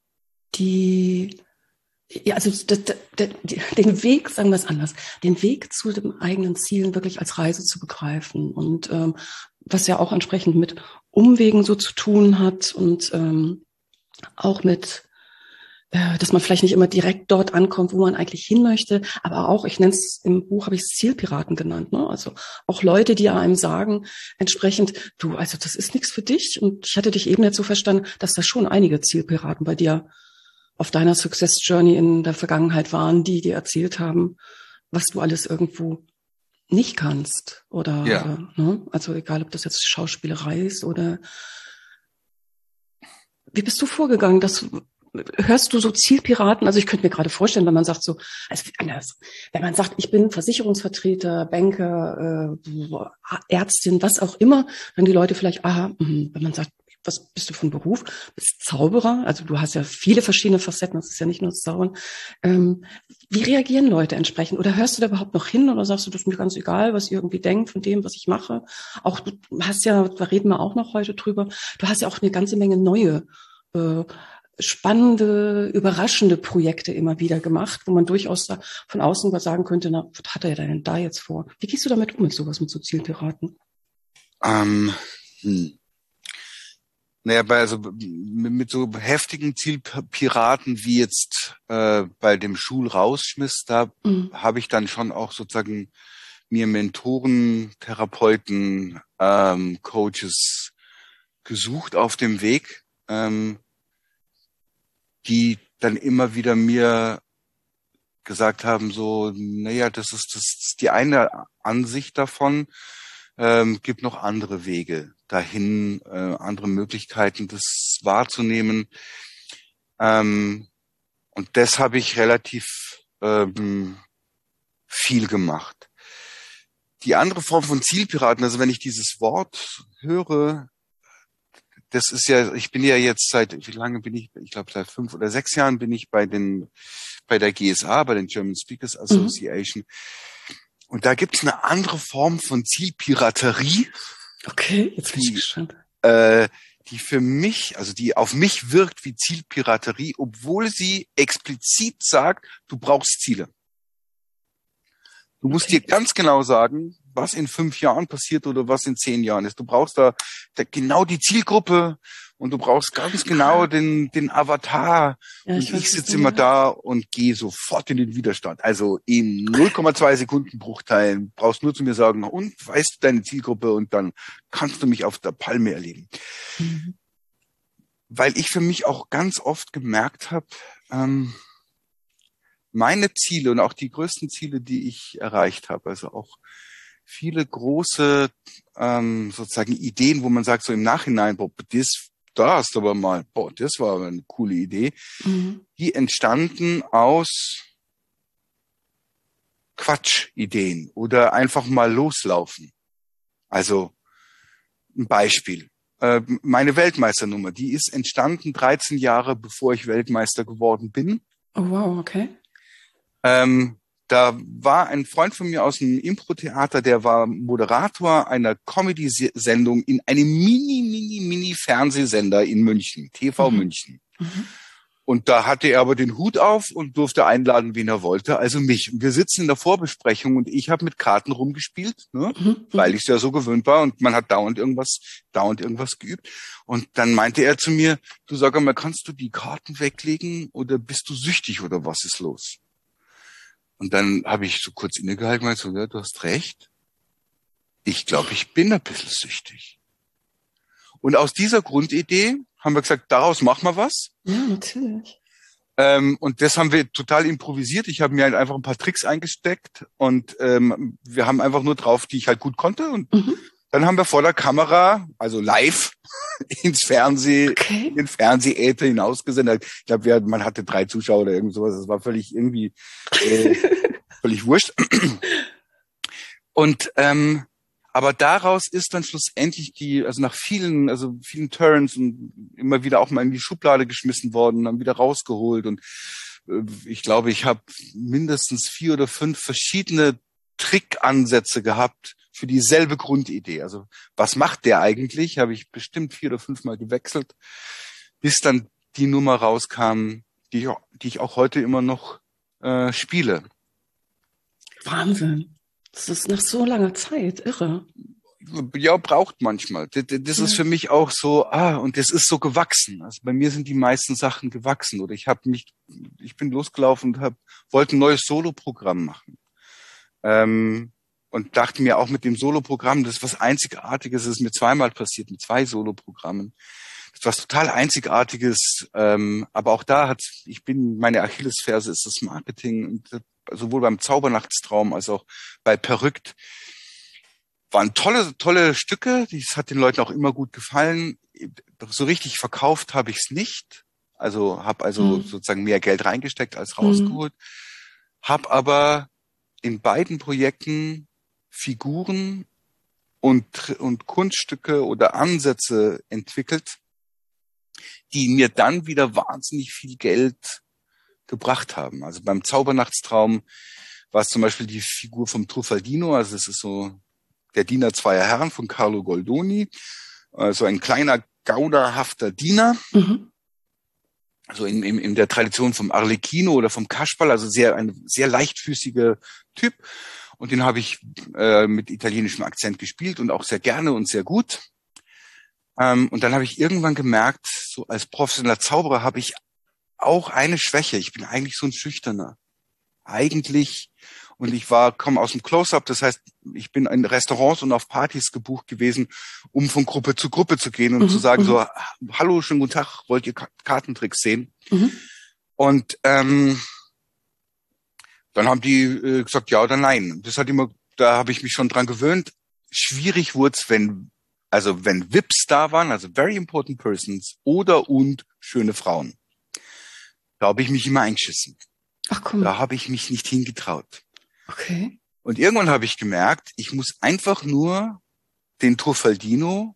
die ja, also das, das, das, den Weg, sagen wir es anders, den Weg zu den eigenen Zielen wirklich als Reise zu begreifen und ähm, was ja auch entsprechend mit Umwegen so zu tun hat und ähm, auch mit, äh, dass man vielleicht nicht immer direkt dort ankommt, wo man eigentlich hin möchte, aber auch, ich nenne es im Buch, habe ich es Zielpiraten genannt, ne? Also auch Leute, die einem sagen, entsprechend, du, also das ist nichts für dich, und ich hatte dich eben jetzt so verstanden, dass da schon einige Zielpiraten bei dir auf deiner Success Journey in der Vergangenheit waren, die dir erzählt haben, was du alles irgendwo nicht kannst oder,
Ja.
ne? Also egal, ob das jetzt Schauspielerei ist oder wie bist du vorgegangen? Das, hörst du so Zielpiraten? Also ich könnte mir gerade vorstellen, wenn man sagt so, also anders, wenn man sagt, ich bin Versicherungsvertreter, Banker, äh, Ärztin, was auch immer, dann die Leute vielleicht, aha, mh, wenn man sagt, was bist du von Beruf? Bist Zauberer, also du hast ja viele verschiedene Facetten, das ist ja nicht nur das Zaubern. Ähm, wie reagieren Leute entsprechend? Oder hörst du da überhaupt noch hin oder sagst du, das ist mir ganz egal, was ihr irgendwie denkt von dem, was ich mache? Auch du hast ja, da reden wir auch noch heute drüber, du hast ja auch eine ganze Menge neue, äh, spannende, überraschende Projekte immer wieder gemacht, wo man durchaus da von außen was sagen könnte, na, was hat er denn da jetzt vor? Wie gehst du damit um mit sowas, mit so Zielpiraten?
Ähm, hm. Naja, bei, also mit, mit so heftigen Zielpiraten wie jetzt äh, bei dem Schulrausschmiss, da mhm. habe ich dann schon auch sozusagen mir Mentoren, Therapeuten, ähm, Coaches gesucht auf dem Weg, ähm, die dann immer wieder mir gesagt haben, so, naja, das ist, das ist die eine Ansicht davon, ähm, gibt noch andere Wege dahin, äh, andere Möglichkeiten, das wahrzunehmen. Ähm, und das habe ich relativ ähm, viel gemacht. Die andere Form von Zielpiraten, also wenn ich dieses Wort höre, das ist ja, ich bin ja jetzt seit, wie lange bin ich? Ich glaube seit fünf oder sechs Jahren bin ich bei den, bei der G S A, bei den German Speakers Association. Mhm. Und da gibt's eine andere Form von Zielpiraterie.
Okay, jetzt bin ich gespannt.
Äh, die für mich, also die auf mich wirkt wie Zielpiraterie, obwohl sie explizit sagt, du brauchst Ziele. Du musst okay. dir ganz genau sagen, was in fünf Jahren passiert oder was in zehn Jahren ist. Du brauchst da, da genau die Zielgruppe und du brauchst ganz genau den, den Avatar. Ja, ich und ich sitze immer da und gehe sofort in den Widerstand. Also in null Komma zwei Sekunden Bruchteilen brauchst nur zu mir sagen, und weißt du deine Zielgruppe und dann kannst du mich auf der Palme erleben. Mhm. Weil ich für mich auch ganz oft gemerkt habe, ähm, meine Ziele und auch die größten Ziele, die ich erreicht habe, also auch viele große ähm, sozusagen Ideen, wo man sagt so im Nachhinein, boah, das, da hast du aber mal, boah, das war eine coole Idee, mhm. die entstanden aus Quatschideen oder einfach mal loslaufen. Also ein Beispiel. Äh, meine Weltmeisternummer, die ist entstanden dreizehn Jahre, bevor ich Weltmeister geworden bin.
Oh wow, okay.
Ähm, da war ein Freund von mir aus dem Impro-Theater, der war Moderator einer Comedy-Sendung in einem mini, mini, mini Fernsehsender in München, T V mhm. München. Mhm. Und da hatte er aber den Hut auf und durfte einladen, wen er wollte, also mich. Und wir sitzen in der Vorbesprechung und ich habe mit Karten rumgespielt, ne, mhm. weil ich es ja so gewöhnt war und man hat dauernd irgendwas, dauernd irgendwas geübt. Und dann meinte er zu mir, du sag mal, kannst du die Karten weglegen oder bist du süchtig oder was ist los? Und dann habe ich so kurz innegehalten und meinte so, ja, du hast recht. Ich glaube, ich bin ein bisschen süchtig. Und aus dieser Grundidee haben wir gesagt, daraus machen wir was.
Ja, natürlich.
Ähm, und das haben wir total improvisiert. Ich habe mir halt einfach ein paar Tricks eingesteckt und ähm, wir haben einfach nur drauf, die ich halt gut konnte. Und mhm. dann haben wir vor der Kamera, also live, ins Fernsehen, okay. in den Fernsehäther hinausgesendet. Ich glaube, man hatte drei Zuschauer oder irgend sowas. Das war völlig irgendwie äh, völlig wurscht. Und ähm, aber daraus ist dann schlussendlich die, also nach vielen, also vielen Turns und immer wieder auch mal in die Schublade geschmissen worden, dann wieder rausgeholt. Und äh, ich glaube, ich habe mindestens vier oder fünf verschiedene Trickansätze gehabt für dieselbe Grundidee. Also was macht der eigentlich? Habe ich bestimmt vier oder fünf Mal gewechselt, bis dann die Nummer rauskam, die ich, die ich auch heute immer noch äh, spiele.
Wahnsinn. Das ist nach so langer Zeit, irre.
Ja, braucht manchmal. Das, das ja. ist für mich auch so, ah, und das ist so gewachsen. Also bei mir sind die meisten Sachen gewachsen. Oder ich habe mich, ich bin losgelaufen und hab, wollte ein neues Soloprogramm machen. Ähm, und dachte mir auch mit dem Soloprogramm, das ist was Einzigartiges, das ist mir zweimal passiert, mit zwei Soloprogrammen. Das ist was total Einzigartiges, ähm, aber auch da hat, ich bin, meine Achillesferse ist das Marketing, und sowohl beim Zaubernachtstraum als auch bei Perrückt. Waren tolle, tolle Stücke, das hat den Leuten auch immer gut gefallen. So richtig verkauft habe ich es nicht, also habe also mhm. sozusagen mehr Geld reingesteckt als rausgeholt, mhm. habe aber in beiden Projekten Figuren und, und Kunststücke oder Ansätze entwickelt, die mir dann wieder wahnsinnig viel Geld gebracht haben. Also beim Zaubernachtstraum war es zum Beispiel die Figur vom Truffaldino, also das ist so der Diener zweier Herren von Carlo Goldoni, also ein kleiner, gauderhafter Diener, mhm. also in, in, in der Tradition vom Arlecchino oder vom Kasperl, also sehr ein sehr leichtfüßiger Typ. Und den habe ich äh, mit italienischem Akzent gespielt und auch sehr gerne und sehr gut. Ähm, und dann habe ich irgendwann gemerkt, so als professioneller Zauberer habe ich auch eine Schwäche. Ich bin eigentlich so ein Schüchterner. Eigentlich. Und ich war, komme aus dem Close-Up. Das heißt, ich bin in Restaurants und auf Partys gebucht gewesen, um von Gruppe zu Gruppe zu gehen und mhm, zu sagen so, hallo, schönen guten Tag, wollt ihr Kartentricks sehen? Mhm. Und ähm, dann haben die äh, gesagt, ja oder nein. Das hat immer, da habe ich mich schon dran gewöhnt. Schwierig wurde es, wenn, also wenn V I Ps da waren, also Very Important Persons oder und schöne Frauen. Da habe ich mich immer eingeschissen.
Ach komm.
Da habe ich mich nicht hingetraut.
Okay.
Und irgendwann habe ich gemerkt, ich muss einfach nur den Truffaldino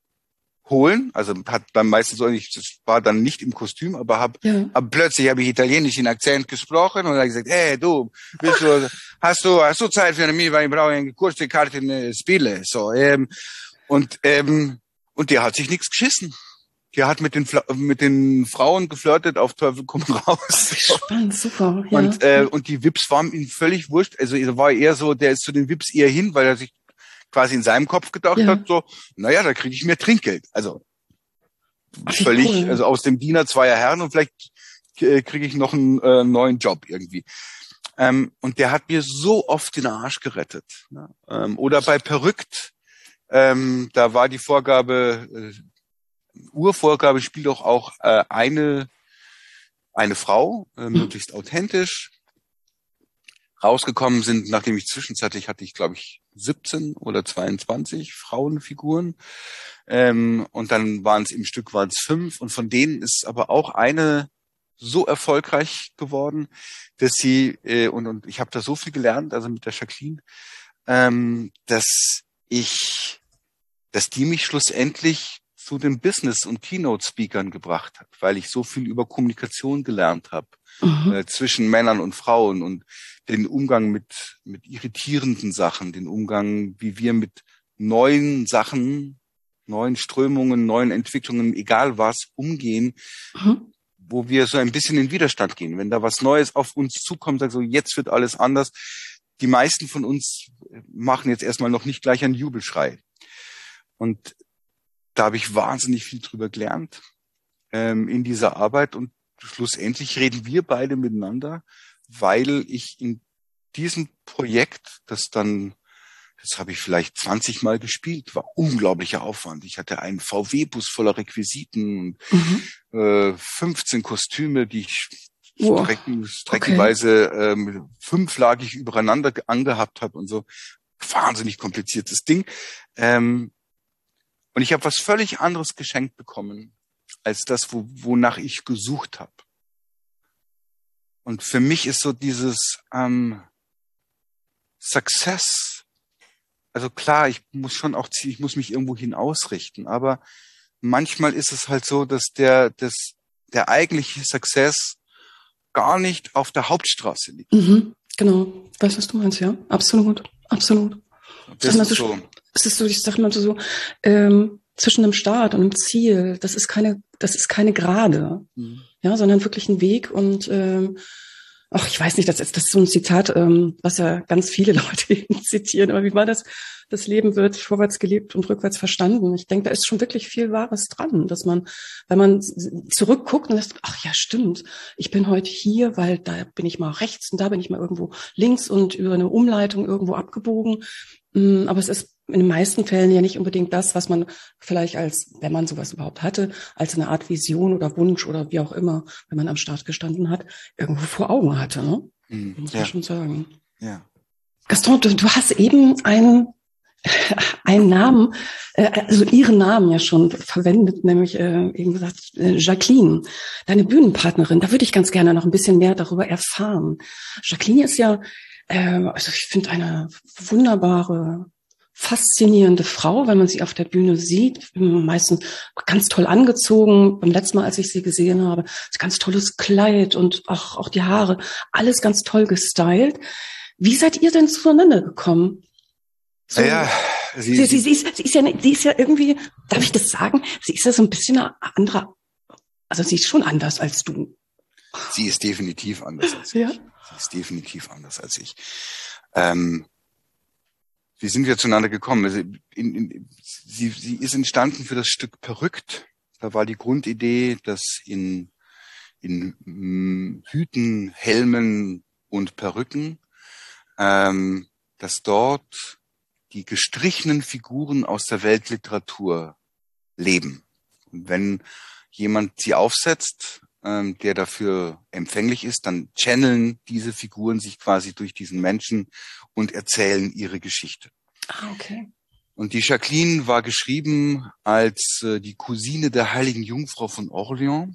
holen. Also hat dann meistens so, ich das war dann nicht im Kostüm, aber hab, ja. aber plötzlich habe ich italienischen Akzent gesprochen und habe gesagt, hey du, bist du, hast du, hast du Zeit für mich, weil ich brauche eine kurze Karte in äh, Spiele. So, ähm, und ähm, und der hat sich nichts geschissen. Der hat mit den mit den Frauen geflirtet, auf Teufel komm raus.
Spannend, super. Ja.
Und äh, und die V I Ps waren ihm völlig wurscht. Also er war eher so, der ist zu den V I Ps eher hin, weil er sich quasi in seinem Kopf gedacht ja. hat, so, naja, da kriege ich mehr Trinkgeld. Also Ach, völlig, cool. also aus dem Diener zweier Herren und vielleicht äh, kriege ich noch einen äh, neuen Job irgendwie. Ähm, und der hat mir so oft den Arsch gerettet. Ne? Ähm, oder bei Perrückt, ähm, da war die Vorgabe, äh, Urvorgabe spielt doch auch äh, eine eine Frau, äh, möglichst authentisch. Rausgekommen sind, nachdem ich zwischenzeitlich hatte ich, glaube ich, siebzehn oder zweiundzwanzig Frauenfiguren. Ähm, und dann waren es im Stück waren es fünf. Und von denen ist aber auch eine so erfolgreich geworden, dass sie, äh, und, und ich habe da so viel gelernt, also mit der Jacqueline, ähm, dass ich, dass die mich schlussendlich zu den Business- und Keynote-Speakern gebracht hat, weil ich so viel über Kommunikation gelernt habe, mhm. äh, zwischen Männern und Frauen und den Umgang mit mit irritierenden Sachen, den Umgang, wie wir mit neuen Sachen, neuen Strömungen, neuen Entwicklungen, egal was, umgehen, mhm. wo wir so ein bisschen in Widerstand gehen. Wenn da was Neues auf uns zukommt, sagt so, jetzt wird alles anders. Die meisten von uns machen jetzt erstmal noch nicht gleich einen Jubelschrei. Und da habe ich wahnsinnig viel drüber gelernt ähm, in dieser Arbeit und schlussendlich reden wir beide miteinander, weil ich in diesem Projekt, das dann, das habe ich vielleicht zwanzig Mal gespielt, war unglaublicher Aufwand. Ich hatte einen V W-Bus voller Requisiten und mhm. äh, fünfzehn Kostüme, die ich wow. strecken, streckenweise okay. ähm, fünflagig übereinander angehabt habe und so. Wahnsinnig kompliziertes Ding. Ähm, Und ich habe was völlig anderes geschenkt bekommen, als das, wo, wonach ich gesucht habe. Und für mich ist so dieses ähm, Success, also klar, ich muss schon auch, ich muss mich irgendwo hin ausrichten, aber manchmal ist es halt so, dass der, das, der eigentliche Success gar nicht auf der Hauptstraße liegt.
Mhm, genau, weißt du, was du meinst, ja, absolut, absolut.
Das ist so.
Es ist so, ich sag mal so, ähm, zwischen einem Start und einem Ziel, das ist keine, das ist keine Gerade, mhm. ja, sondern wirklich ein Weg und, ähm, ach, ich weiß nicht, das ist, das ist so ein Zitat, ähm, was ja ganz viele Leute eben zitieren, aber wie war das? Das Leben wird vorwärts gelebt und rückwärts verstanden. Ich denke, da ist schon wirklich viel Wahres dran, dass man, wenn man zurückguckt und sagt, ach ja, stimmt, ich bin heute hier, weil da bin ich mal rechts und da bin ich mal irgendwo links und über eine Umleitung irgendwo abgebogen. Aber es ist in den meisten Fällen ja nicht unbedingt das, was man vielleicht als, wenn man sowas überhaupt hatte, als eine Art Vision oder Wunsch oder wie auch immer, wenn man am Start gestanden hat, irgendwo vor Augen hatte, ne? Mhm, muss man ja. schon sagen.
Ja.
Gaston, du, du hast eben einen, einen Namen, äh, also ihren Namen ja schon verwendet, nämlich äh, eben gesagt, äh, Jacqueline, deine Bühnenpartnerin. Da würde ich ganz gerne noch ein bisschen mehr darüber erfahren. Jacqueline ist ja, äh, also ich finde eine wunderbare faszinierende Frau, wenn man sie auf der Bühne sieht, meistens ganz toll angezogen. Beim letzten Mal, als ich sie gesehen habe, ganz tolles Kleid und auch, auch die Haare, alles ganz toll gestylt. Wie seid ihr denn zueinander gekommen? So,
ja,
sie, sie, sie, sie, ist, sie, ist ja, sie ist ja irgendwie, darf ich das sagen? Sie ist ja so ein bisschen eine andere, also sie ist schon anders als du.
Sie ist definitiv anders als ich.
Ja.
Sie ist definitiv anders als ich. Ähm, wie sind wir zueinander gekommen? Also in, in, sie, sie ist entstanden für das Stück Perückt. Da war die Grundidee, dass in, in m, Hüten, Helmen und Perücken, ähm, dass dort die gestrichenen Figuren aus der Weltliteratur leben. Und wenn jemand sie aufsetzt, ähm, der dafür empfänglich ist, dann channeln diese Figuren sich quasi durch diesen Menschen und erzählen ihre Geschichte.
Ah, okay.
Und die Jacqueline war geschrieben als äh, die Cousine der heiligen Jungfrau von Orleans.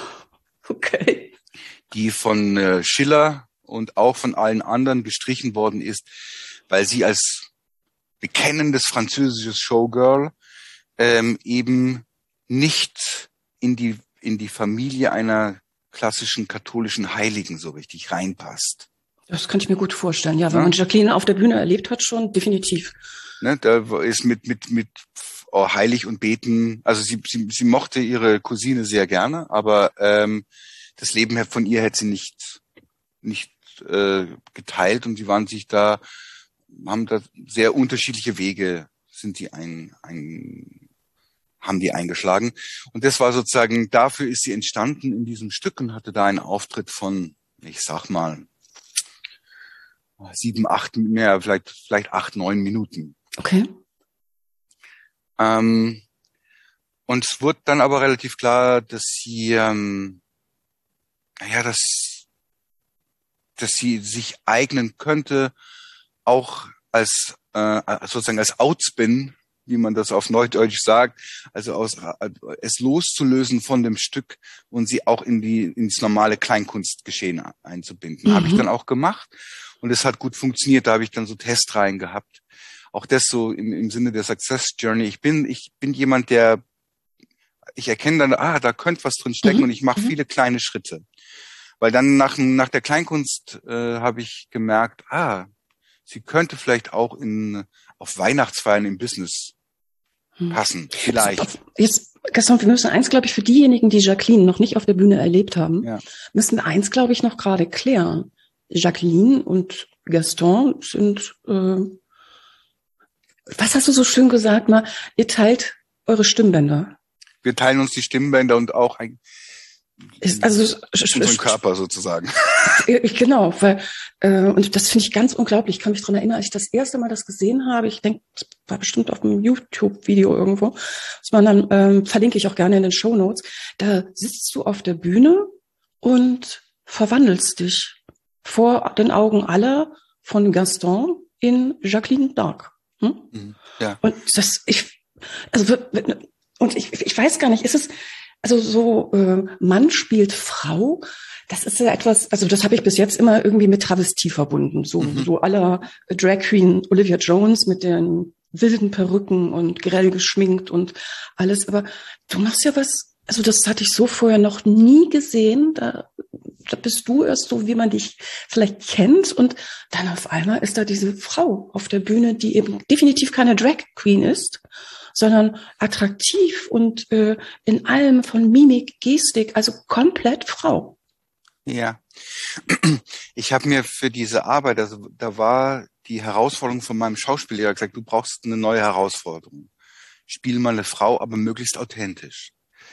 Okay.
Die von äh, Schiller und auch von allen anderen gestrichen worden ist, weil sie als bekennendes französisches Showgirl ähm, eben nicht in die in die Familie einer klassischen katholischen Heiligen so richtig reinpasst.
Das kann ich mir gut vorstellen. Ja, wenn
Ja?
man Jacqueline auf der Bühne erlebt hat, schon definitiv.
Ne, da ist mit mit mit oh, heilig und beten. Also sie sie sie mochte ihre Cousine sehr gerne, aber ähm, das Leben von ihr hätte sie nicht nicht äh, geteilt und sie waren sich da haben da sehr unterschiedliche Wege sind die ein ein haben die eingeschlagen. Und das war sozusagen, dafür ist sie entstanden in diesem Stück und hatte da einen Auftritt von, ich sag mal, sieben, acht, mehr, vielleicht, vielleicht acht, neun Minuten.
Okay.
Ähm, und es wurde dann aber relativ klar, dass sie, ähm, naja, dass, dass sie sich eignen könnte, auch als, äh, sozusagen als Outspin, wie man das auf Neudeutsch sagt, also aus, es loszulösen von dem Stück und sie auch in die ins normale Kleinkunstgeschehen einzubinden. Mhm. Habe ich dann auch gemacht und es hat gut funktioniert. Da habe ich dann so Testreihen gehabt. Auch das so im, im Sinne der Success Journey. Ich bin ich bin jemand, der ich erkenne dann, ah, da könnte was drin stecken, mhm. und ich mache viele kleine Schritte. Weil dann nach nach der Kleinkunst äh, habe ich gemerkt, ah, sie könnte vielleicht auch in auf Weihnachtsfeiern im Business passen, vielleicht.
Jetzt, Gaston, wir müssen eins, glaube ich, für diejenigen, die Jacqueline noch nicht auf der Bühne erlebt haben, ja. müssen wir eins, glaube ich, noch gerade klären. Jacqueline und Gaston sind, äh, was hast du so schön gesagt, mal, ihr teilt eure Stimmbänder.
Wir teilen uns die Stimmbänder und auch ein,
ist, also
unseren Körper sozusagen.
Genau, weil äh, und das finde ich ganz unglaublich. Ich kann mich daran erinnern, als ich das erste Mal das gesehen habe. Ich denke, das war bestimmt auf einem YouTube-Video irgendwo. Das man dann ähm, verlinke ich auch gerne in den Shownotes. Da sitzt du auf der Bühne und verwandelst dich vor den Augen aller von Gaston in Jacqueline D'Arc. Hm?
Mhm, ja.
Und das ich also und ich ich weiß gar nicht, ist es also so äh, Mann spielt Frau, das ist ja etwas, also das habe ich bis jetzt immer irgendwie mit Travestie verbunden, so mhm. so aller Drag Queen Olivia Jones mit den wilden Perücken und grell geschminkt und alles, aber du machst ja was, also das hatte ich so vorher noch nie gesehen, da, da bist du erst so, wie man dich vielleicht kennt und dann auf einmal ist da diese Frau auf der Bühne, die eben definitiv keine Drag Queen ist, sondern attraktiv und äh, in allem von Mimik, Gestik, also komplett Frau.
Ja, ich habe mir für diese Arbeit, also da war die Herausforderung von meinem Schauspiellehrer gesagt, du brauchst eine neue Herausforderung. Spiel mal eine Frau, aber möglichst authentisch.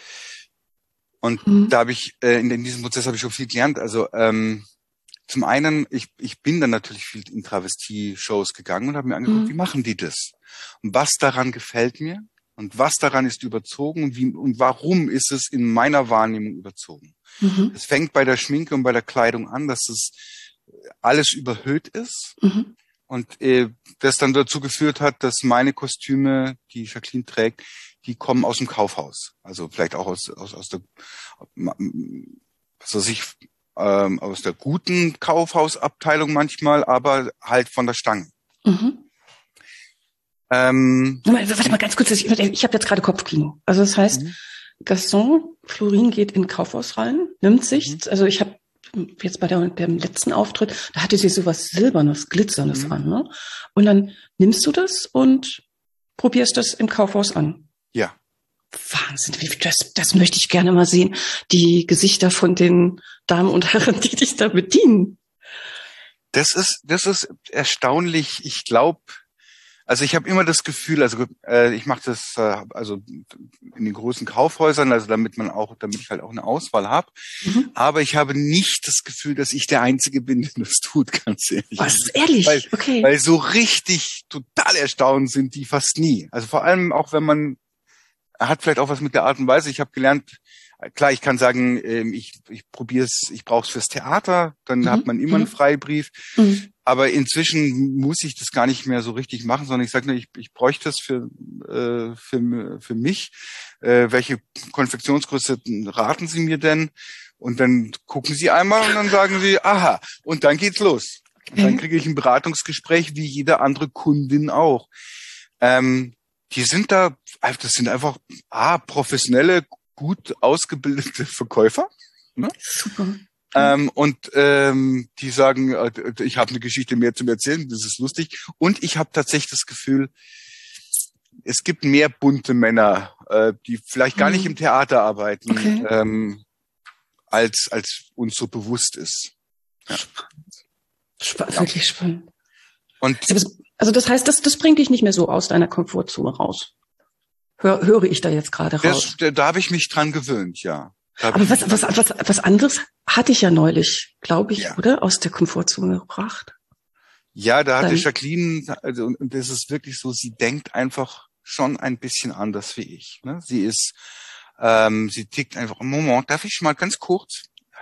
Und mhm. da habe ich, äh, in, in diesem Prozess habe ich schon viel gelernt. Also ähm, zum einen, ich, ich bin dann natürlich viel in Travestie-Shows gegangen und habe mir angeguckt, mhm. wie machen die das? Und was daran gefällt mir und was daran ist überzogen und, wie, und warum ist es in meiner Wahrnehmung überzogen? Mhm. Es fängt bei der Schminke und bei der Kleidung an, dass es alles überhöht ist mhm. und äh, das dann dazu geführt hat, dass meine Kostüme, die Jacqueline trägt, die kommen aus dem Kaufhaus. Also vielleicht auch aus, aus, aus der, was weiß ich, ähm, aus der guten Kaufhausabteilung manchmal, aber halt von der Stange. Mhm. Ähm,
Warte mal ganz kurz, ich, ich habe jetzt gerade Kopfkino. Also das heißt, mhm. Gaston Florin geht in ein Kaufhaus rein, nimmt sich, mhm. also ich habe jetzt bei der, beim letzten Auftritt, da hatte sie sowas Silbernes, Glitzernes mhm. an, ne? Und dann nimmst du das und probierst das im Kaufhaus an.
Ja.
Wahnsinn, das, das möchte ich gerne mal sehen. Die Gesichter von den Damen und Herren, die dich da bedienen.
Das ist, das ist erstaunlich. Ich glaube, also ich habe immer das Gefühl, also äh, ich mache das äh, also in den großen Kaufhäusern, also damit man auch, damit ich halt auch eine Auswahl habe. Mhm. Aber ich habe nicht das Gefühl, dass ich der Einzige bin, der das tut, ganz ehrlich.
Was, ehrlich?
Weil,
okay.
Weil so richtig total erstaunt sind die fast nie. Also vor allem auch, wenn man hat vielleicht auch was mit der Art und Weise. Ich habe gelernt, klar, ich kann sagen, ich, ich probiere es, ich brauche es fürs Theater, dann mhm. hat man immer einen Freibrief. Mhm. Aber inzwischen muss ich das gar nicht mehr so richtig machen, sondern ich sage nur, ich, ich bräuchte es für, äh, für, für mich. Äh, welche Konfektionsgröße raten Sie mir denn? Und dann gucken Sie einmal und dann sagen Sie, aha, und dann geht's los. Und dann kriege ich ein Beratungsgespräch, wie jede andere Kundin auch. Ähm, die sind da, das sind einfach ah, professionelle, gut ausgebildete Verkäufer. Ne?
Super.
Ähm, und ähm, die sagen, ich habe eine Geschichte mehr zu erzählen, das ist lustig. Und ich habe tatsächlich das Gefühl, es gibt mehr bunte Männer, äh, die vielleicht gar nicht im Theater arbeiten, okay. ähm, als als uns so bewusst ist. Ja.
Sp- ja. Wirklich spannend.
Und
also das heißt, das, das bringt dich nicht mehr so aus deiner Komfortzone raus. Hör, höre ich da jetzt gerade raus.
Das, da, da habe ich mich dran gewöhnt, ja.
Aber was, was, was, was anderes hatte ich ja neulich, glaube ich, ja. oder? Aus der Komfortzone gebracht.
Ja, da hatte Dann. Jacqueline, also, und das ist wirklich so, sie denkt einfach schon ein bisschen anders wie ich. Ne? Sie ist, ähm, sie tickt einfach, Moment, darf ich mal ganz kurz?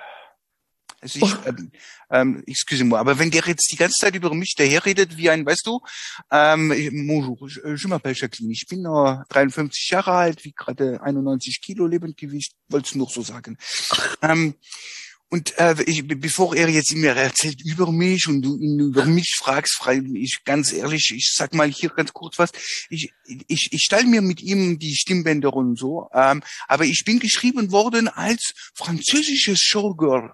Also ich, oh. ähm, ähm, excusez-moi, aber wenn der jetzt die ganze Zeit über mich daherredet, wie ein, weißt du, ähm, bonjour, je m'appelle Jacqueline, ich bin nur dreiundfünfzig Jahre alt, wie gerade einundneunzig Kilo Lebendgewicht, wollte es nur so sagen. ähm, und äh, ich, bevor er jetzt mir erzählt über mich und du ihn über mich fragst, frage ich ganz ehrlich, ich sag mal hier ganz kurz was, ich ich, ich stelle mir mit ihm die Stimmbänder und so, ähm, aber ich bin geschrieben worden als französisches Showgirl.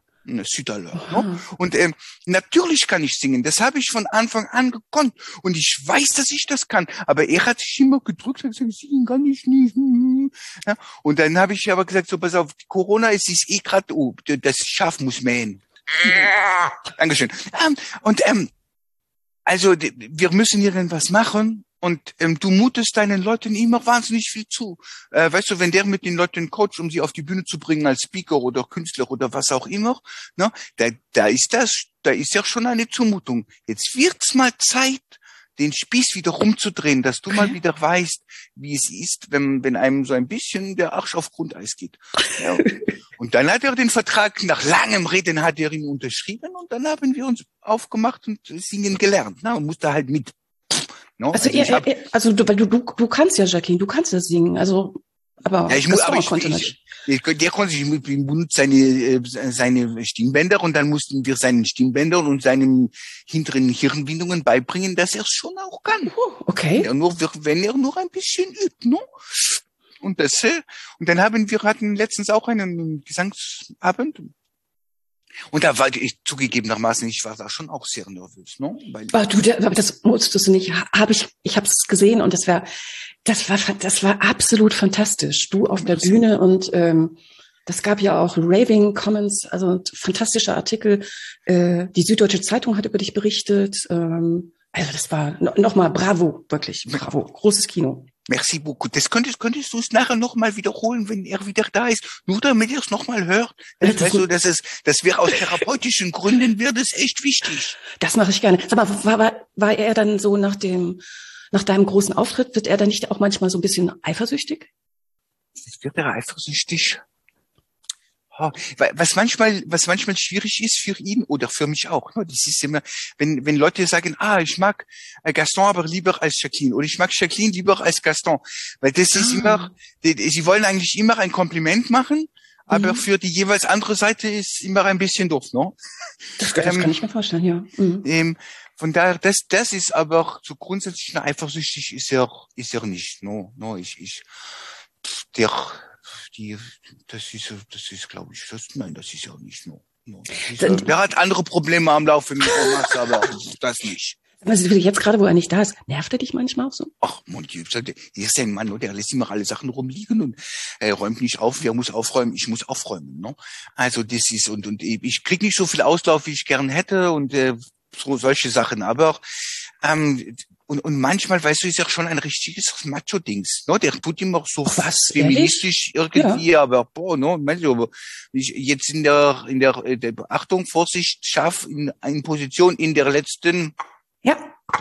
Ne? Und ähm, natürlich kann ich singen, das habe ich von Anfang an gekonnt und ich weiß, dass ich das kann, aber er hat sich immer gedrückt und gesagt, singen kann ich nicht. Ja? Und dann habe ich aber gesagt, so pass auf, Corona ist es eh gerade, oh, das Schaf muss mähen. Dankeschön. Ähm, und ähm, also wir müssen irgendwas machen. Und ähm, du mutest deinen Leuten immer wahnsinnig viel zu. Äh, weißt du, wenn der mit den Leuten coacht, um sie auf die Bühne zu bringen als Speaker oder Künstler oder was auch immer, ne, da, da ist das, da ist ja schon eine Zumutung. Jetzt wird's mal Zeit, den Spieß wieder rumzudrehen, dass du mal wieder weißt, wie es ist, wenn, wenn einem so ein bisschen der Arsch auf Grundeis geht. Ja. Und dann hat er den Vertrag, nach langem Reden hat er ihn unterschrieben und dann haben wir uns aufgemacht und singen gelernt. Na, und musste halt mit. No,
also, also, hab, also du, weil du, du, du kannst ja, Jacqueline, du kannst ja singen, also, aber,
ja, ich muss, aber ich, konnte ich, nicht. Ich, der konnte sich mit dem Mund seine, seine Stimmbänder und dann mussten wir seinen Stimmbändern und seinen hinteren Hirnwindungen beibringen, dass er es schon auch kann.
Okay.
Ja, nur, wenn er nur ein bisschen übt, no? Und das, und dann haben wir, hatten letztens auch einen Gesangsabend. Und da war ich zugegebenermaßen, ich war da schon auch sehr nervös, ne? Weil
aber du, das musstest du nicht. Habe ich, ich habe es gesehen und das war, das war, das war absolut fantastisch. Du auf der Bühne und ähm, das gab ja auch Raving Comments, also fantastische Artikel. Äh, die Süddeutsche Zeitung hat über dich berichtet. Ähm, also das war no, noch mal bravo, wirklich bravo, großes Kino.
Merci beaucoup. Das könntest, könntest du es nachher nochmal wiederholen, wenn er wieder da ist. Nur damit er es nochmal hört. Das, das weißt du, das ist, das wäre aus therapeutischen Gründen wäre das echt wichtig.
Das mache ich gerne. Sag mal, war, war, war er dann so nach dem, nach deinem großen Auftritt, wird er dann nicht auch manchmal so ein bisschen eifersüchtig?
Wird er eifersüchtig? Was manchmal, was manchmal schwierig ist für ihn oder für mich auch. Das ist immer, wenn, wenn Leute sagen, ah, ich mag Gaston aber lieber als Jacqueline oder ich mag Jacqueline lieber als Gaston. Weil das ist immer, sie wollen eigentlich immer ein Kompliment machen, aber mhm. für die jeweils andere Seite ist immer ein bisschen doof, ne?
Das, das kann ich mir vorstellen, ja. Mhm.
Ähm, von daher, das, das ist aber so grundsätzlich eifersüchtig ist er, ist er nicht. No, no, ich, ich, der, die, das ist, das ist, glaube ich, das, nein, das ist ja nicht no. no das ist, der hat andere Probleme am Laufe mit Thomas, aber das nicht.
Was ist jetzt gerade, wo er nicht da ist, nervt er dich manchmal auch so?
Ach, mon Dieu, der ist ja ein Mann, der lässt immer alle Sachen rumliegen und er räumt nicht auf. Wer muss aufräumen? Ich muss aufräumen, ne? Also das ist und und ich krieg nicht so viel Auslauf, wie ich gern hätte und äh, so solche Sachen. Aber ähm, und und manchmal, weißt du, ist er schon ein richtiges Macho-Dings, ne? Der tut immer so fast feministisch irgendwie, ja. Aber boah, ne? Meinst du, aber ich jetzt in der in der, der Achtung, Vorsicht, scharf in in Position in der letzten
Ja.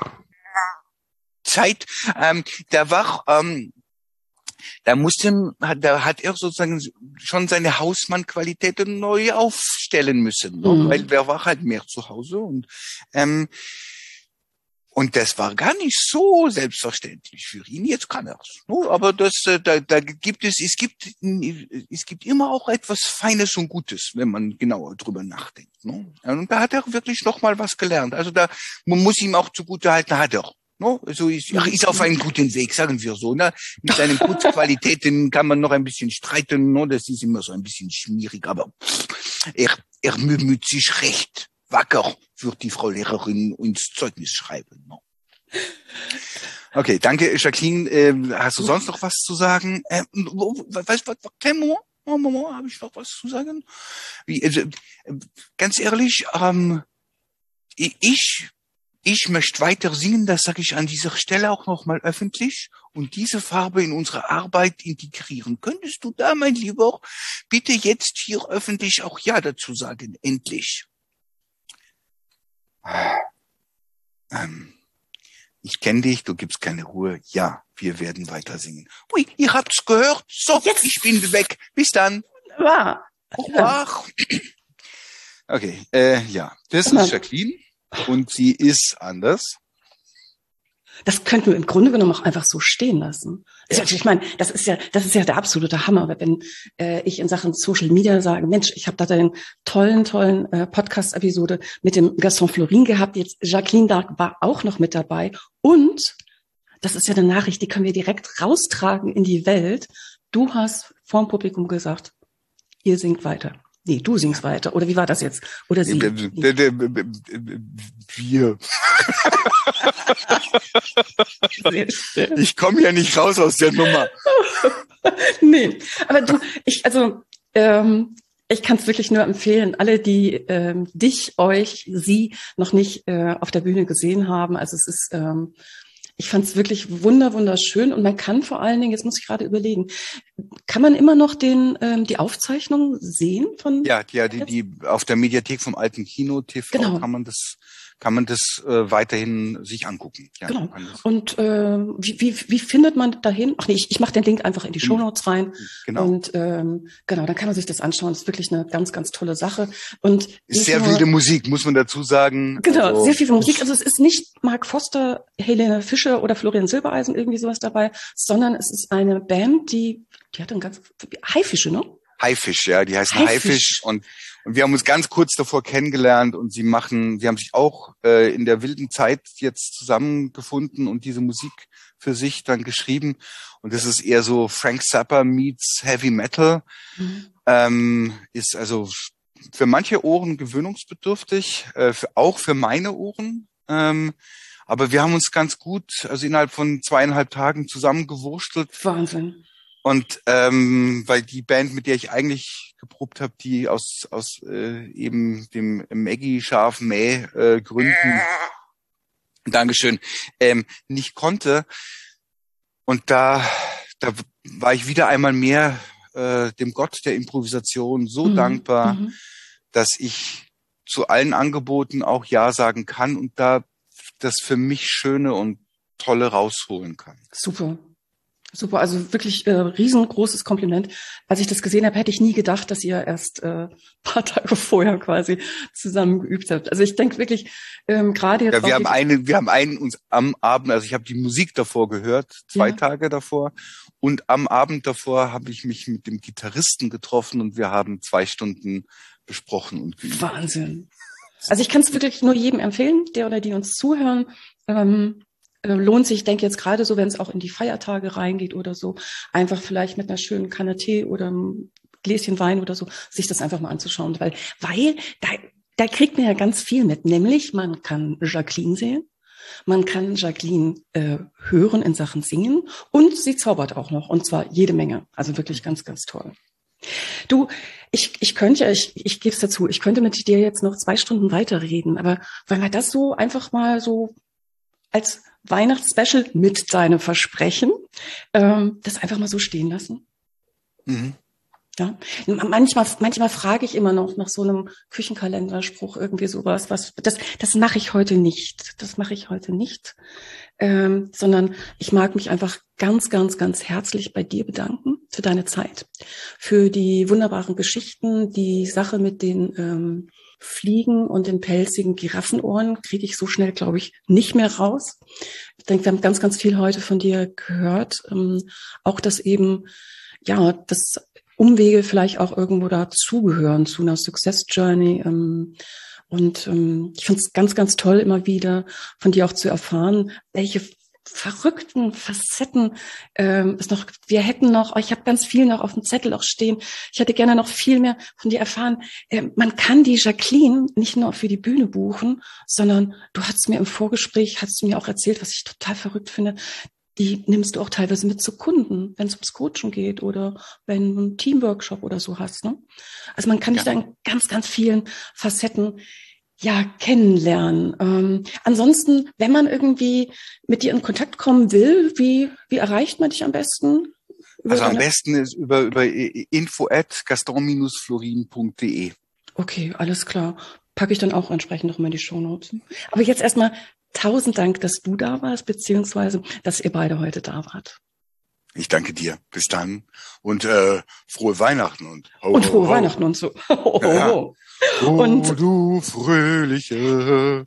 Zeit, ähm, da war, ähm, da musste, da hat er sozusagen schon seine Hausmann-Qualitäten neu aufstellen müssen, ne? Mhm. Weil er war halt mehr zu Hause und ähm, und das war gar nicht so selbstverständlich für ihn. Jetzt kann er's. Ne? Aber das, da, da gibt es, es gibt, es gibt immer auch etwas Feines und Gutes, wenn man genauer drüber nachdenkt. Ne? Und da hat er wirklich noch mal was gelernt. Also da, man muss ihm auch zugutehalten, hat er. No, also ist, ach, ist auf einem guten Weg, sagen wir so. Ne? Mit seinen Putzqualitäten kann man noch ein bisschen streiten. No? Das ist immer so ein bisschen schwierig, aber er, er bemüht sich recht wacker, wird die Frau Lehrerin ins Zeugnis schreiben. No? Okay, danke, Jacqueline. Äh, hast du sonst noch was zu sagen? Äh, weißt du, kleinen Moment, Moment, habe ich noch was zu sagen? Wie, also, ganz ehrlich, ähm, ich Ich möchte weiter singen, das sage ich an dieser Stelle auch nochmal öffentlich, und diese Farbe in unsere Arbeit integrieren. Könntest du da, mein Lieber, bitte jetzt hier öffentlich auch Ja dazu sagen, endlich? Ähm, ich kenne dich, du gibst keine Ruhe. Ja, wir werden weiter singen. Ui, ihr habt's gehört. So, yes. Ich bin weg. Bis dann.
Ja.
Ach. Okay, äh, ja, das ist Jacqueline. Und sie ist anders.
Das könnten wir im Grunde genommen auch einfach so stehen lassen. Ja. Ich meine, das ist ja, das ist ja der absolute Hammer, wenn äh, ich in Sachen Social Media sage, Mensch, ich habe da den tollen, tollen äh, Podcast-Episode mit dem Gaston Florin gehabt. Jetzt Jacqueline Darc war auch noch mit dabei. Und das ist ja eine Nachricht, die können wir direkt raustragen in die Welt. Du hast vorm Publikum gesagt, ihr singt weiter. Nee, du singst weiter. Oder wie war das jetzt? Oder sie?
Wir. Ich komme ja nicht raus aus der Nummer.
Nee, aber du, ich, also, ähm, ich kann es wirklich nur empfehlen, alle, die ähm, dich, euch, sie noch nicht äh, auf der Bühne gesehen haben. Also es ist, ähm, ich fand es wirklich wunder, wunderschön, und man kann vor allen Dingen, jetzt muss ich gerade überlegen, kann man immer noch den ähm, die Aufzeichnung sehen von?
Ja, ja, die die auf der Mediathek vom alten Kino T V genau. kann man das kann man das äh, weiterhin sich angucken. Ja,
genau. Und äh, wie, wie wie findet man dahin? Ach nee, ich, ich mache den Link einfach in die Shownotes rein. Genau. Und ähm, genau, dann kann man sich das anschauen. Das ist wirklich eine ganz, ganz tolle Sache. Und
ist sehr wilde Musik, muss man dazu sagen.
Genau,
also,
sehr viel Musik. Also es ist nicht Mark Foster, Helene Fischer oder Florian Silbereisen irgendwie sowas dabei, sondern es ist eine Band, die die hat einen ganz Haifische, ne?
Haifisch, ja, die heißen Haifisch, Haifisch und und wir haben uns ganz kurz davor kennengelernt, und sie machen, sie haben sich auch äh, in der wilden Zeit jetzt zusammengefunden und diese Musik für sich dann geschrieben, und das ist eher so Frank Zappa meets Heavy Metal, mhm. ähm, ist also für manche Ohren gewöhnungsbedürftig, äh, für, auch für meine Ohren, ähm, aber wir haben uns ganz gut, also innerhalb von zweieinhalb Tagen zusammengewurstelt.
Wahnsinn.
Und ähm, weil die Band, mit der ich eigentlich geprobt habe, die aus aus äh, eben dem Maggie Scharf Mäh äh, Gründen, Dankeschön, ähm, nicht konnte. Und da da war ich wieder einmal mehr äh, dem Gott der Improvisation so mhm. dankbar, mhm. dass ich zu allen Angeboten auch Ja sagen kann und da das für mich Schöne und Tolle rausholen kann.
Super. Super, also wirklich äh, riesengroßes Kompliment. Als ich das gesehen habe, hätte ich nie gedacht, dass ihr erst äh, paar Tage vorher quasi zusammen geübt habt. Also ich denke wirklich, ähm, gerade jetzt.
Ja, wir haben einen, wir haben einen uns am Abend, also ich habe die Musik davor gehört, zwei ja. Tage davor, und am Abend davor habe ich mich mit dem Gitarristen getroffen und wir haben zwei Stunden besprochen und geübt.
Wahnsinn. Also ich kann es wirklich nur jedem empfehlen, der oder die uns zuhören. Ähm, äh, lohnt sich, ich denke jetzt gerade so, wenn es auch in die Feiertage reingeht oder so, einfach vielleicht mit einer schönen Kanne Tee oder einem Gläschen Wein oder so, sich das einfach mal anzuschauen. Weil, weil da, da kriegt man ja ganz viel mit. Nämlich, man kann Jacqueline sehen. Man kann Jacqueline äh, hören in Sachen Singen und sie zaubert auch noch, und zwar jede Menge. Also wirklich ganz, ganz toll. Du, ich, ich könnte ja, ich, ich gebe es dazu, ich könnte mit dir jetzt noch zwei Stunden weiterreden, aber wollen wir das so einfach mal so als Weihnachtsspecial mit deinem Versprechen, ähm, das einfach mal so stehen lassen?
Mhm.
Ja, manchmal, manchmal frage ich immer noch nach so einem Küchenkalenderspruch, irgendwie sowas, was, das, das mache ich heute nicht. Das mache ich heute nicht, ähm, sondern ich mag mich einfach ganz, ganz, ganz herzlich bei dir bedanken für deine Zeit, für die wunderbaren Geschichten, die Sache mit den ähm, Fliegen und den pelzigen Giraffenohren kriege ich so schnell, glaube ich, nicht mehr raus. Ich denke, wir haben ganz, ganz viel heute von dir gehört, ähm, auch dass eben, ja, das Umwege vielleicht auch irgendwo dazugehören zu einer Success Journey. Ähm, und ähm, ich finde es ganz, ganz toll, immer wieder von dir auch zu erfahren, welche verrückten Facetten ähm, es noch. Wir hätten noch, ich habe ganz viel noch auf dem Zettel auch stehen. Ich hätte gerne noch viel mehr von dir erfahren. Ähm, man kann die Jacqueline nicht nur für die Bühne buchen, sondern du hast mir im Vorgespräch, hast du mir auch erzählt, was ich total verrückt finde. Die nimmst du auch teilweise mit zu Kunden, wenn es ums Coaching geht oder wenn du einen Teamworkshop oder so hast. Ne? Also man kann dich ja da in ganz, ganz vielen Facetten ja kennenlernen. Ähm, ansonsten, wenn man irgendwie mit dir in Kontakt kommen will, wie wie erreicht man dich am besten?
Über also am besten ist über über info at gaston dash florin punkt de.
Okay, alles klar. Packe ich dann auch entsprechend noch mal in die Shownotes. Aber jetzt erstmal tausend Dank, dass du da warst, beziehungsweise, dass ihr beide heute da wart.
Ich danke dir. Bis dann. Und äh, frohe Weihnachten. Und,
ho, und frohe ho, Weihnachten ho. Und so. Ho, ho, ho.
Ja. Und oh, du fröhliche.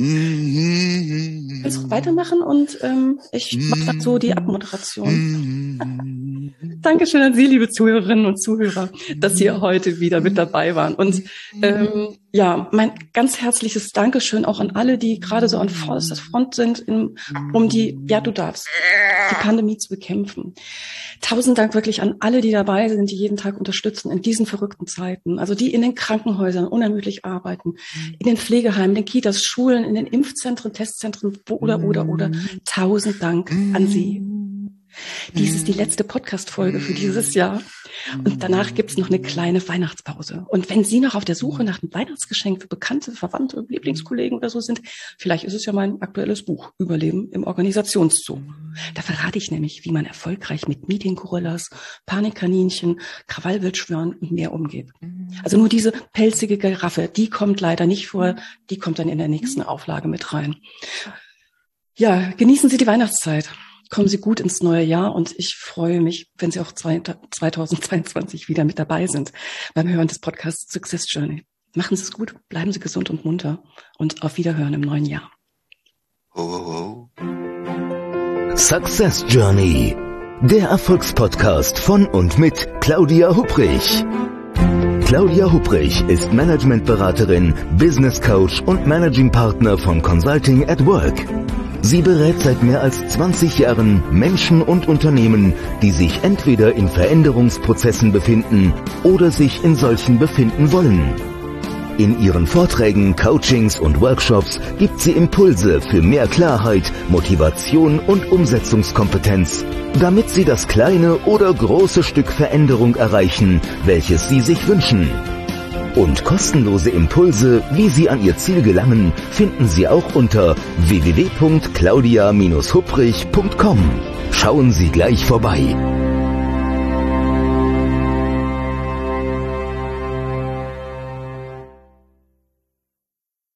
Mm-hmm. Willst du weitermachen? Und ähm, ich mache dann so die Abmoderation. Mm-hmm. Dankeschön an Sie, liebe Zuhörerinnen und Zuhörer, dass Sie heute wieder mit dabei waren. Und ähm, ja, mein ganz herzliches Dankeschön auch an alle, die gerade so an vorderster Front sind, in, um die, ja, du darfst, die Pandemie zu bekämpfen. Tausend Dank wirklich an alle, die dabei sind, die jeden Tag unterstützen in diesen verrückten Zeiten. Also die in den Krankenhäusern unermüdlich arbeiten, in den Pflegeheimen, den Kitas, Schulen, in den Impfzentren, Testzentren, oder, oder, oder. Tausend Dank an Sie. Dies ist die letzte Podcast-Folge für dieses Jahr. Und danach gibt's noch eine kleine Weihnachtspause. Und wenn Sie noch auf der Suche nach einem Weihnachtsgeschenk für Bekannte, Verwandte, Lieblingskollegen oder so sind, vielleicht ist es ja mein aktuelles Buch, Überleben im Organisationszoo. Da verrate ich nämlich, wie man erfolgreich mit Meeting-Gorillas, Panikkaninchen, Krawallwildschwören und mehr umgeht. Also nur diese pelzige Giraffe, die kommt leider nicht vor, die kommt dann in der nächsten Auflage mit rein. Ja, genießen Sie die Weihnachtszeit. Kommen Sie gut ins neue Jahr und ich freue mich, wenn Sie auch zweitausendzweiundzwanzig wieder mit dabei sind beim Hören des Podcasts Success Journey. Machen Sie es gut, bleiben Sie gesund und munter und auf Wiederhören im neuen Jahr.
Oh, oh,
oh. Success Journey, der Erfolgspodcast von und mit Claudia Hupprich. Claudia Hupprich ist Managementberaterin, Business Coach und Managing Partner von Consulting at Work. Sie berät seit mehr als zwanzig Jahren Menschen und Unternehmen, die sich entweder in Veränderungsprozessen befinden oder sich in solchen befinden wollen. In ihren Vorträgen, Coachings und Workshops gibt sie Impulse für mehr Klarheit, Motivation und Umsetzungskompetenz, damit sie das kleine oder große Stück Veränderung erreichen, welches sie sich wünschen. Und kostenlose Impulse, wie Sie an Ihr Ziel gelangen, finden Sie auch unter w w w punkt claudia dash hupprich punkt com. Schauen Sie gleich vorbei.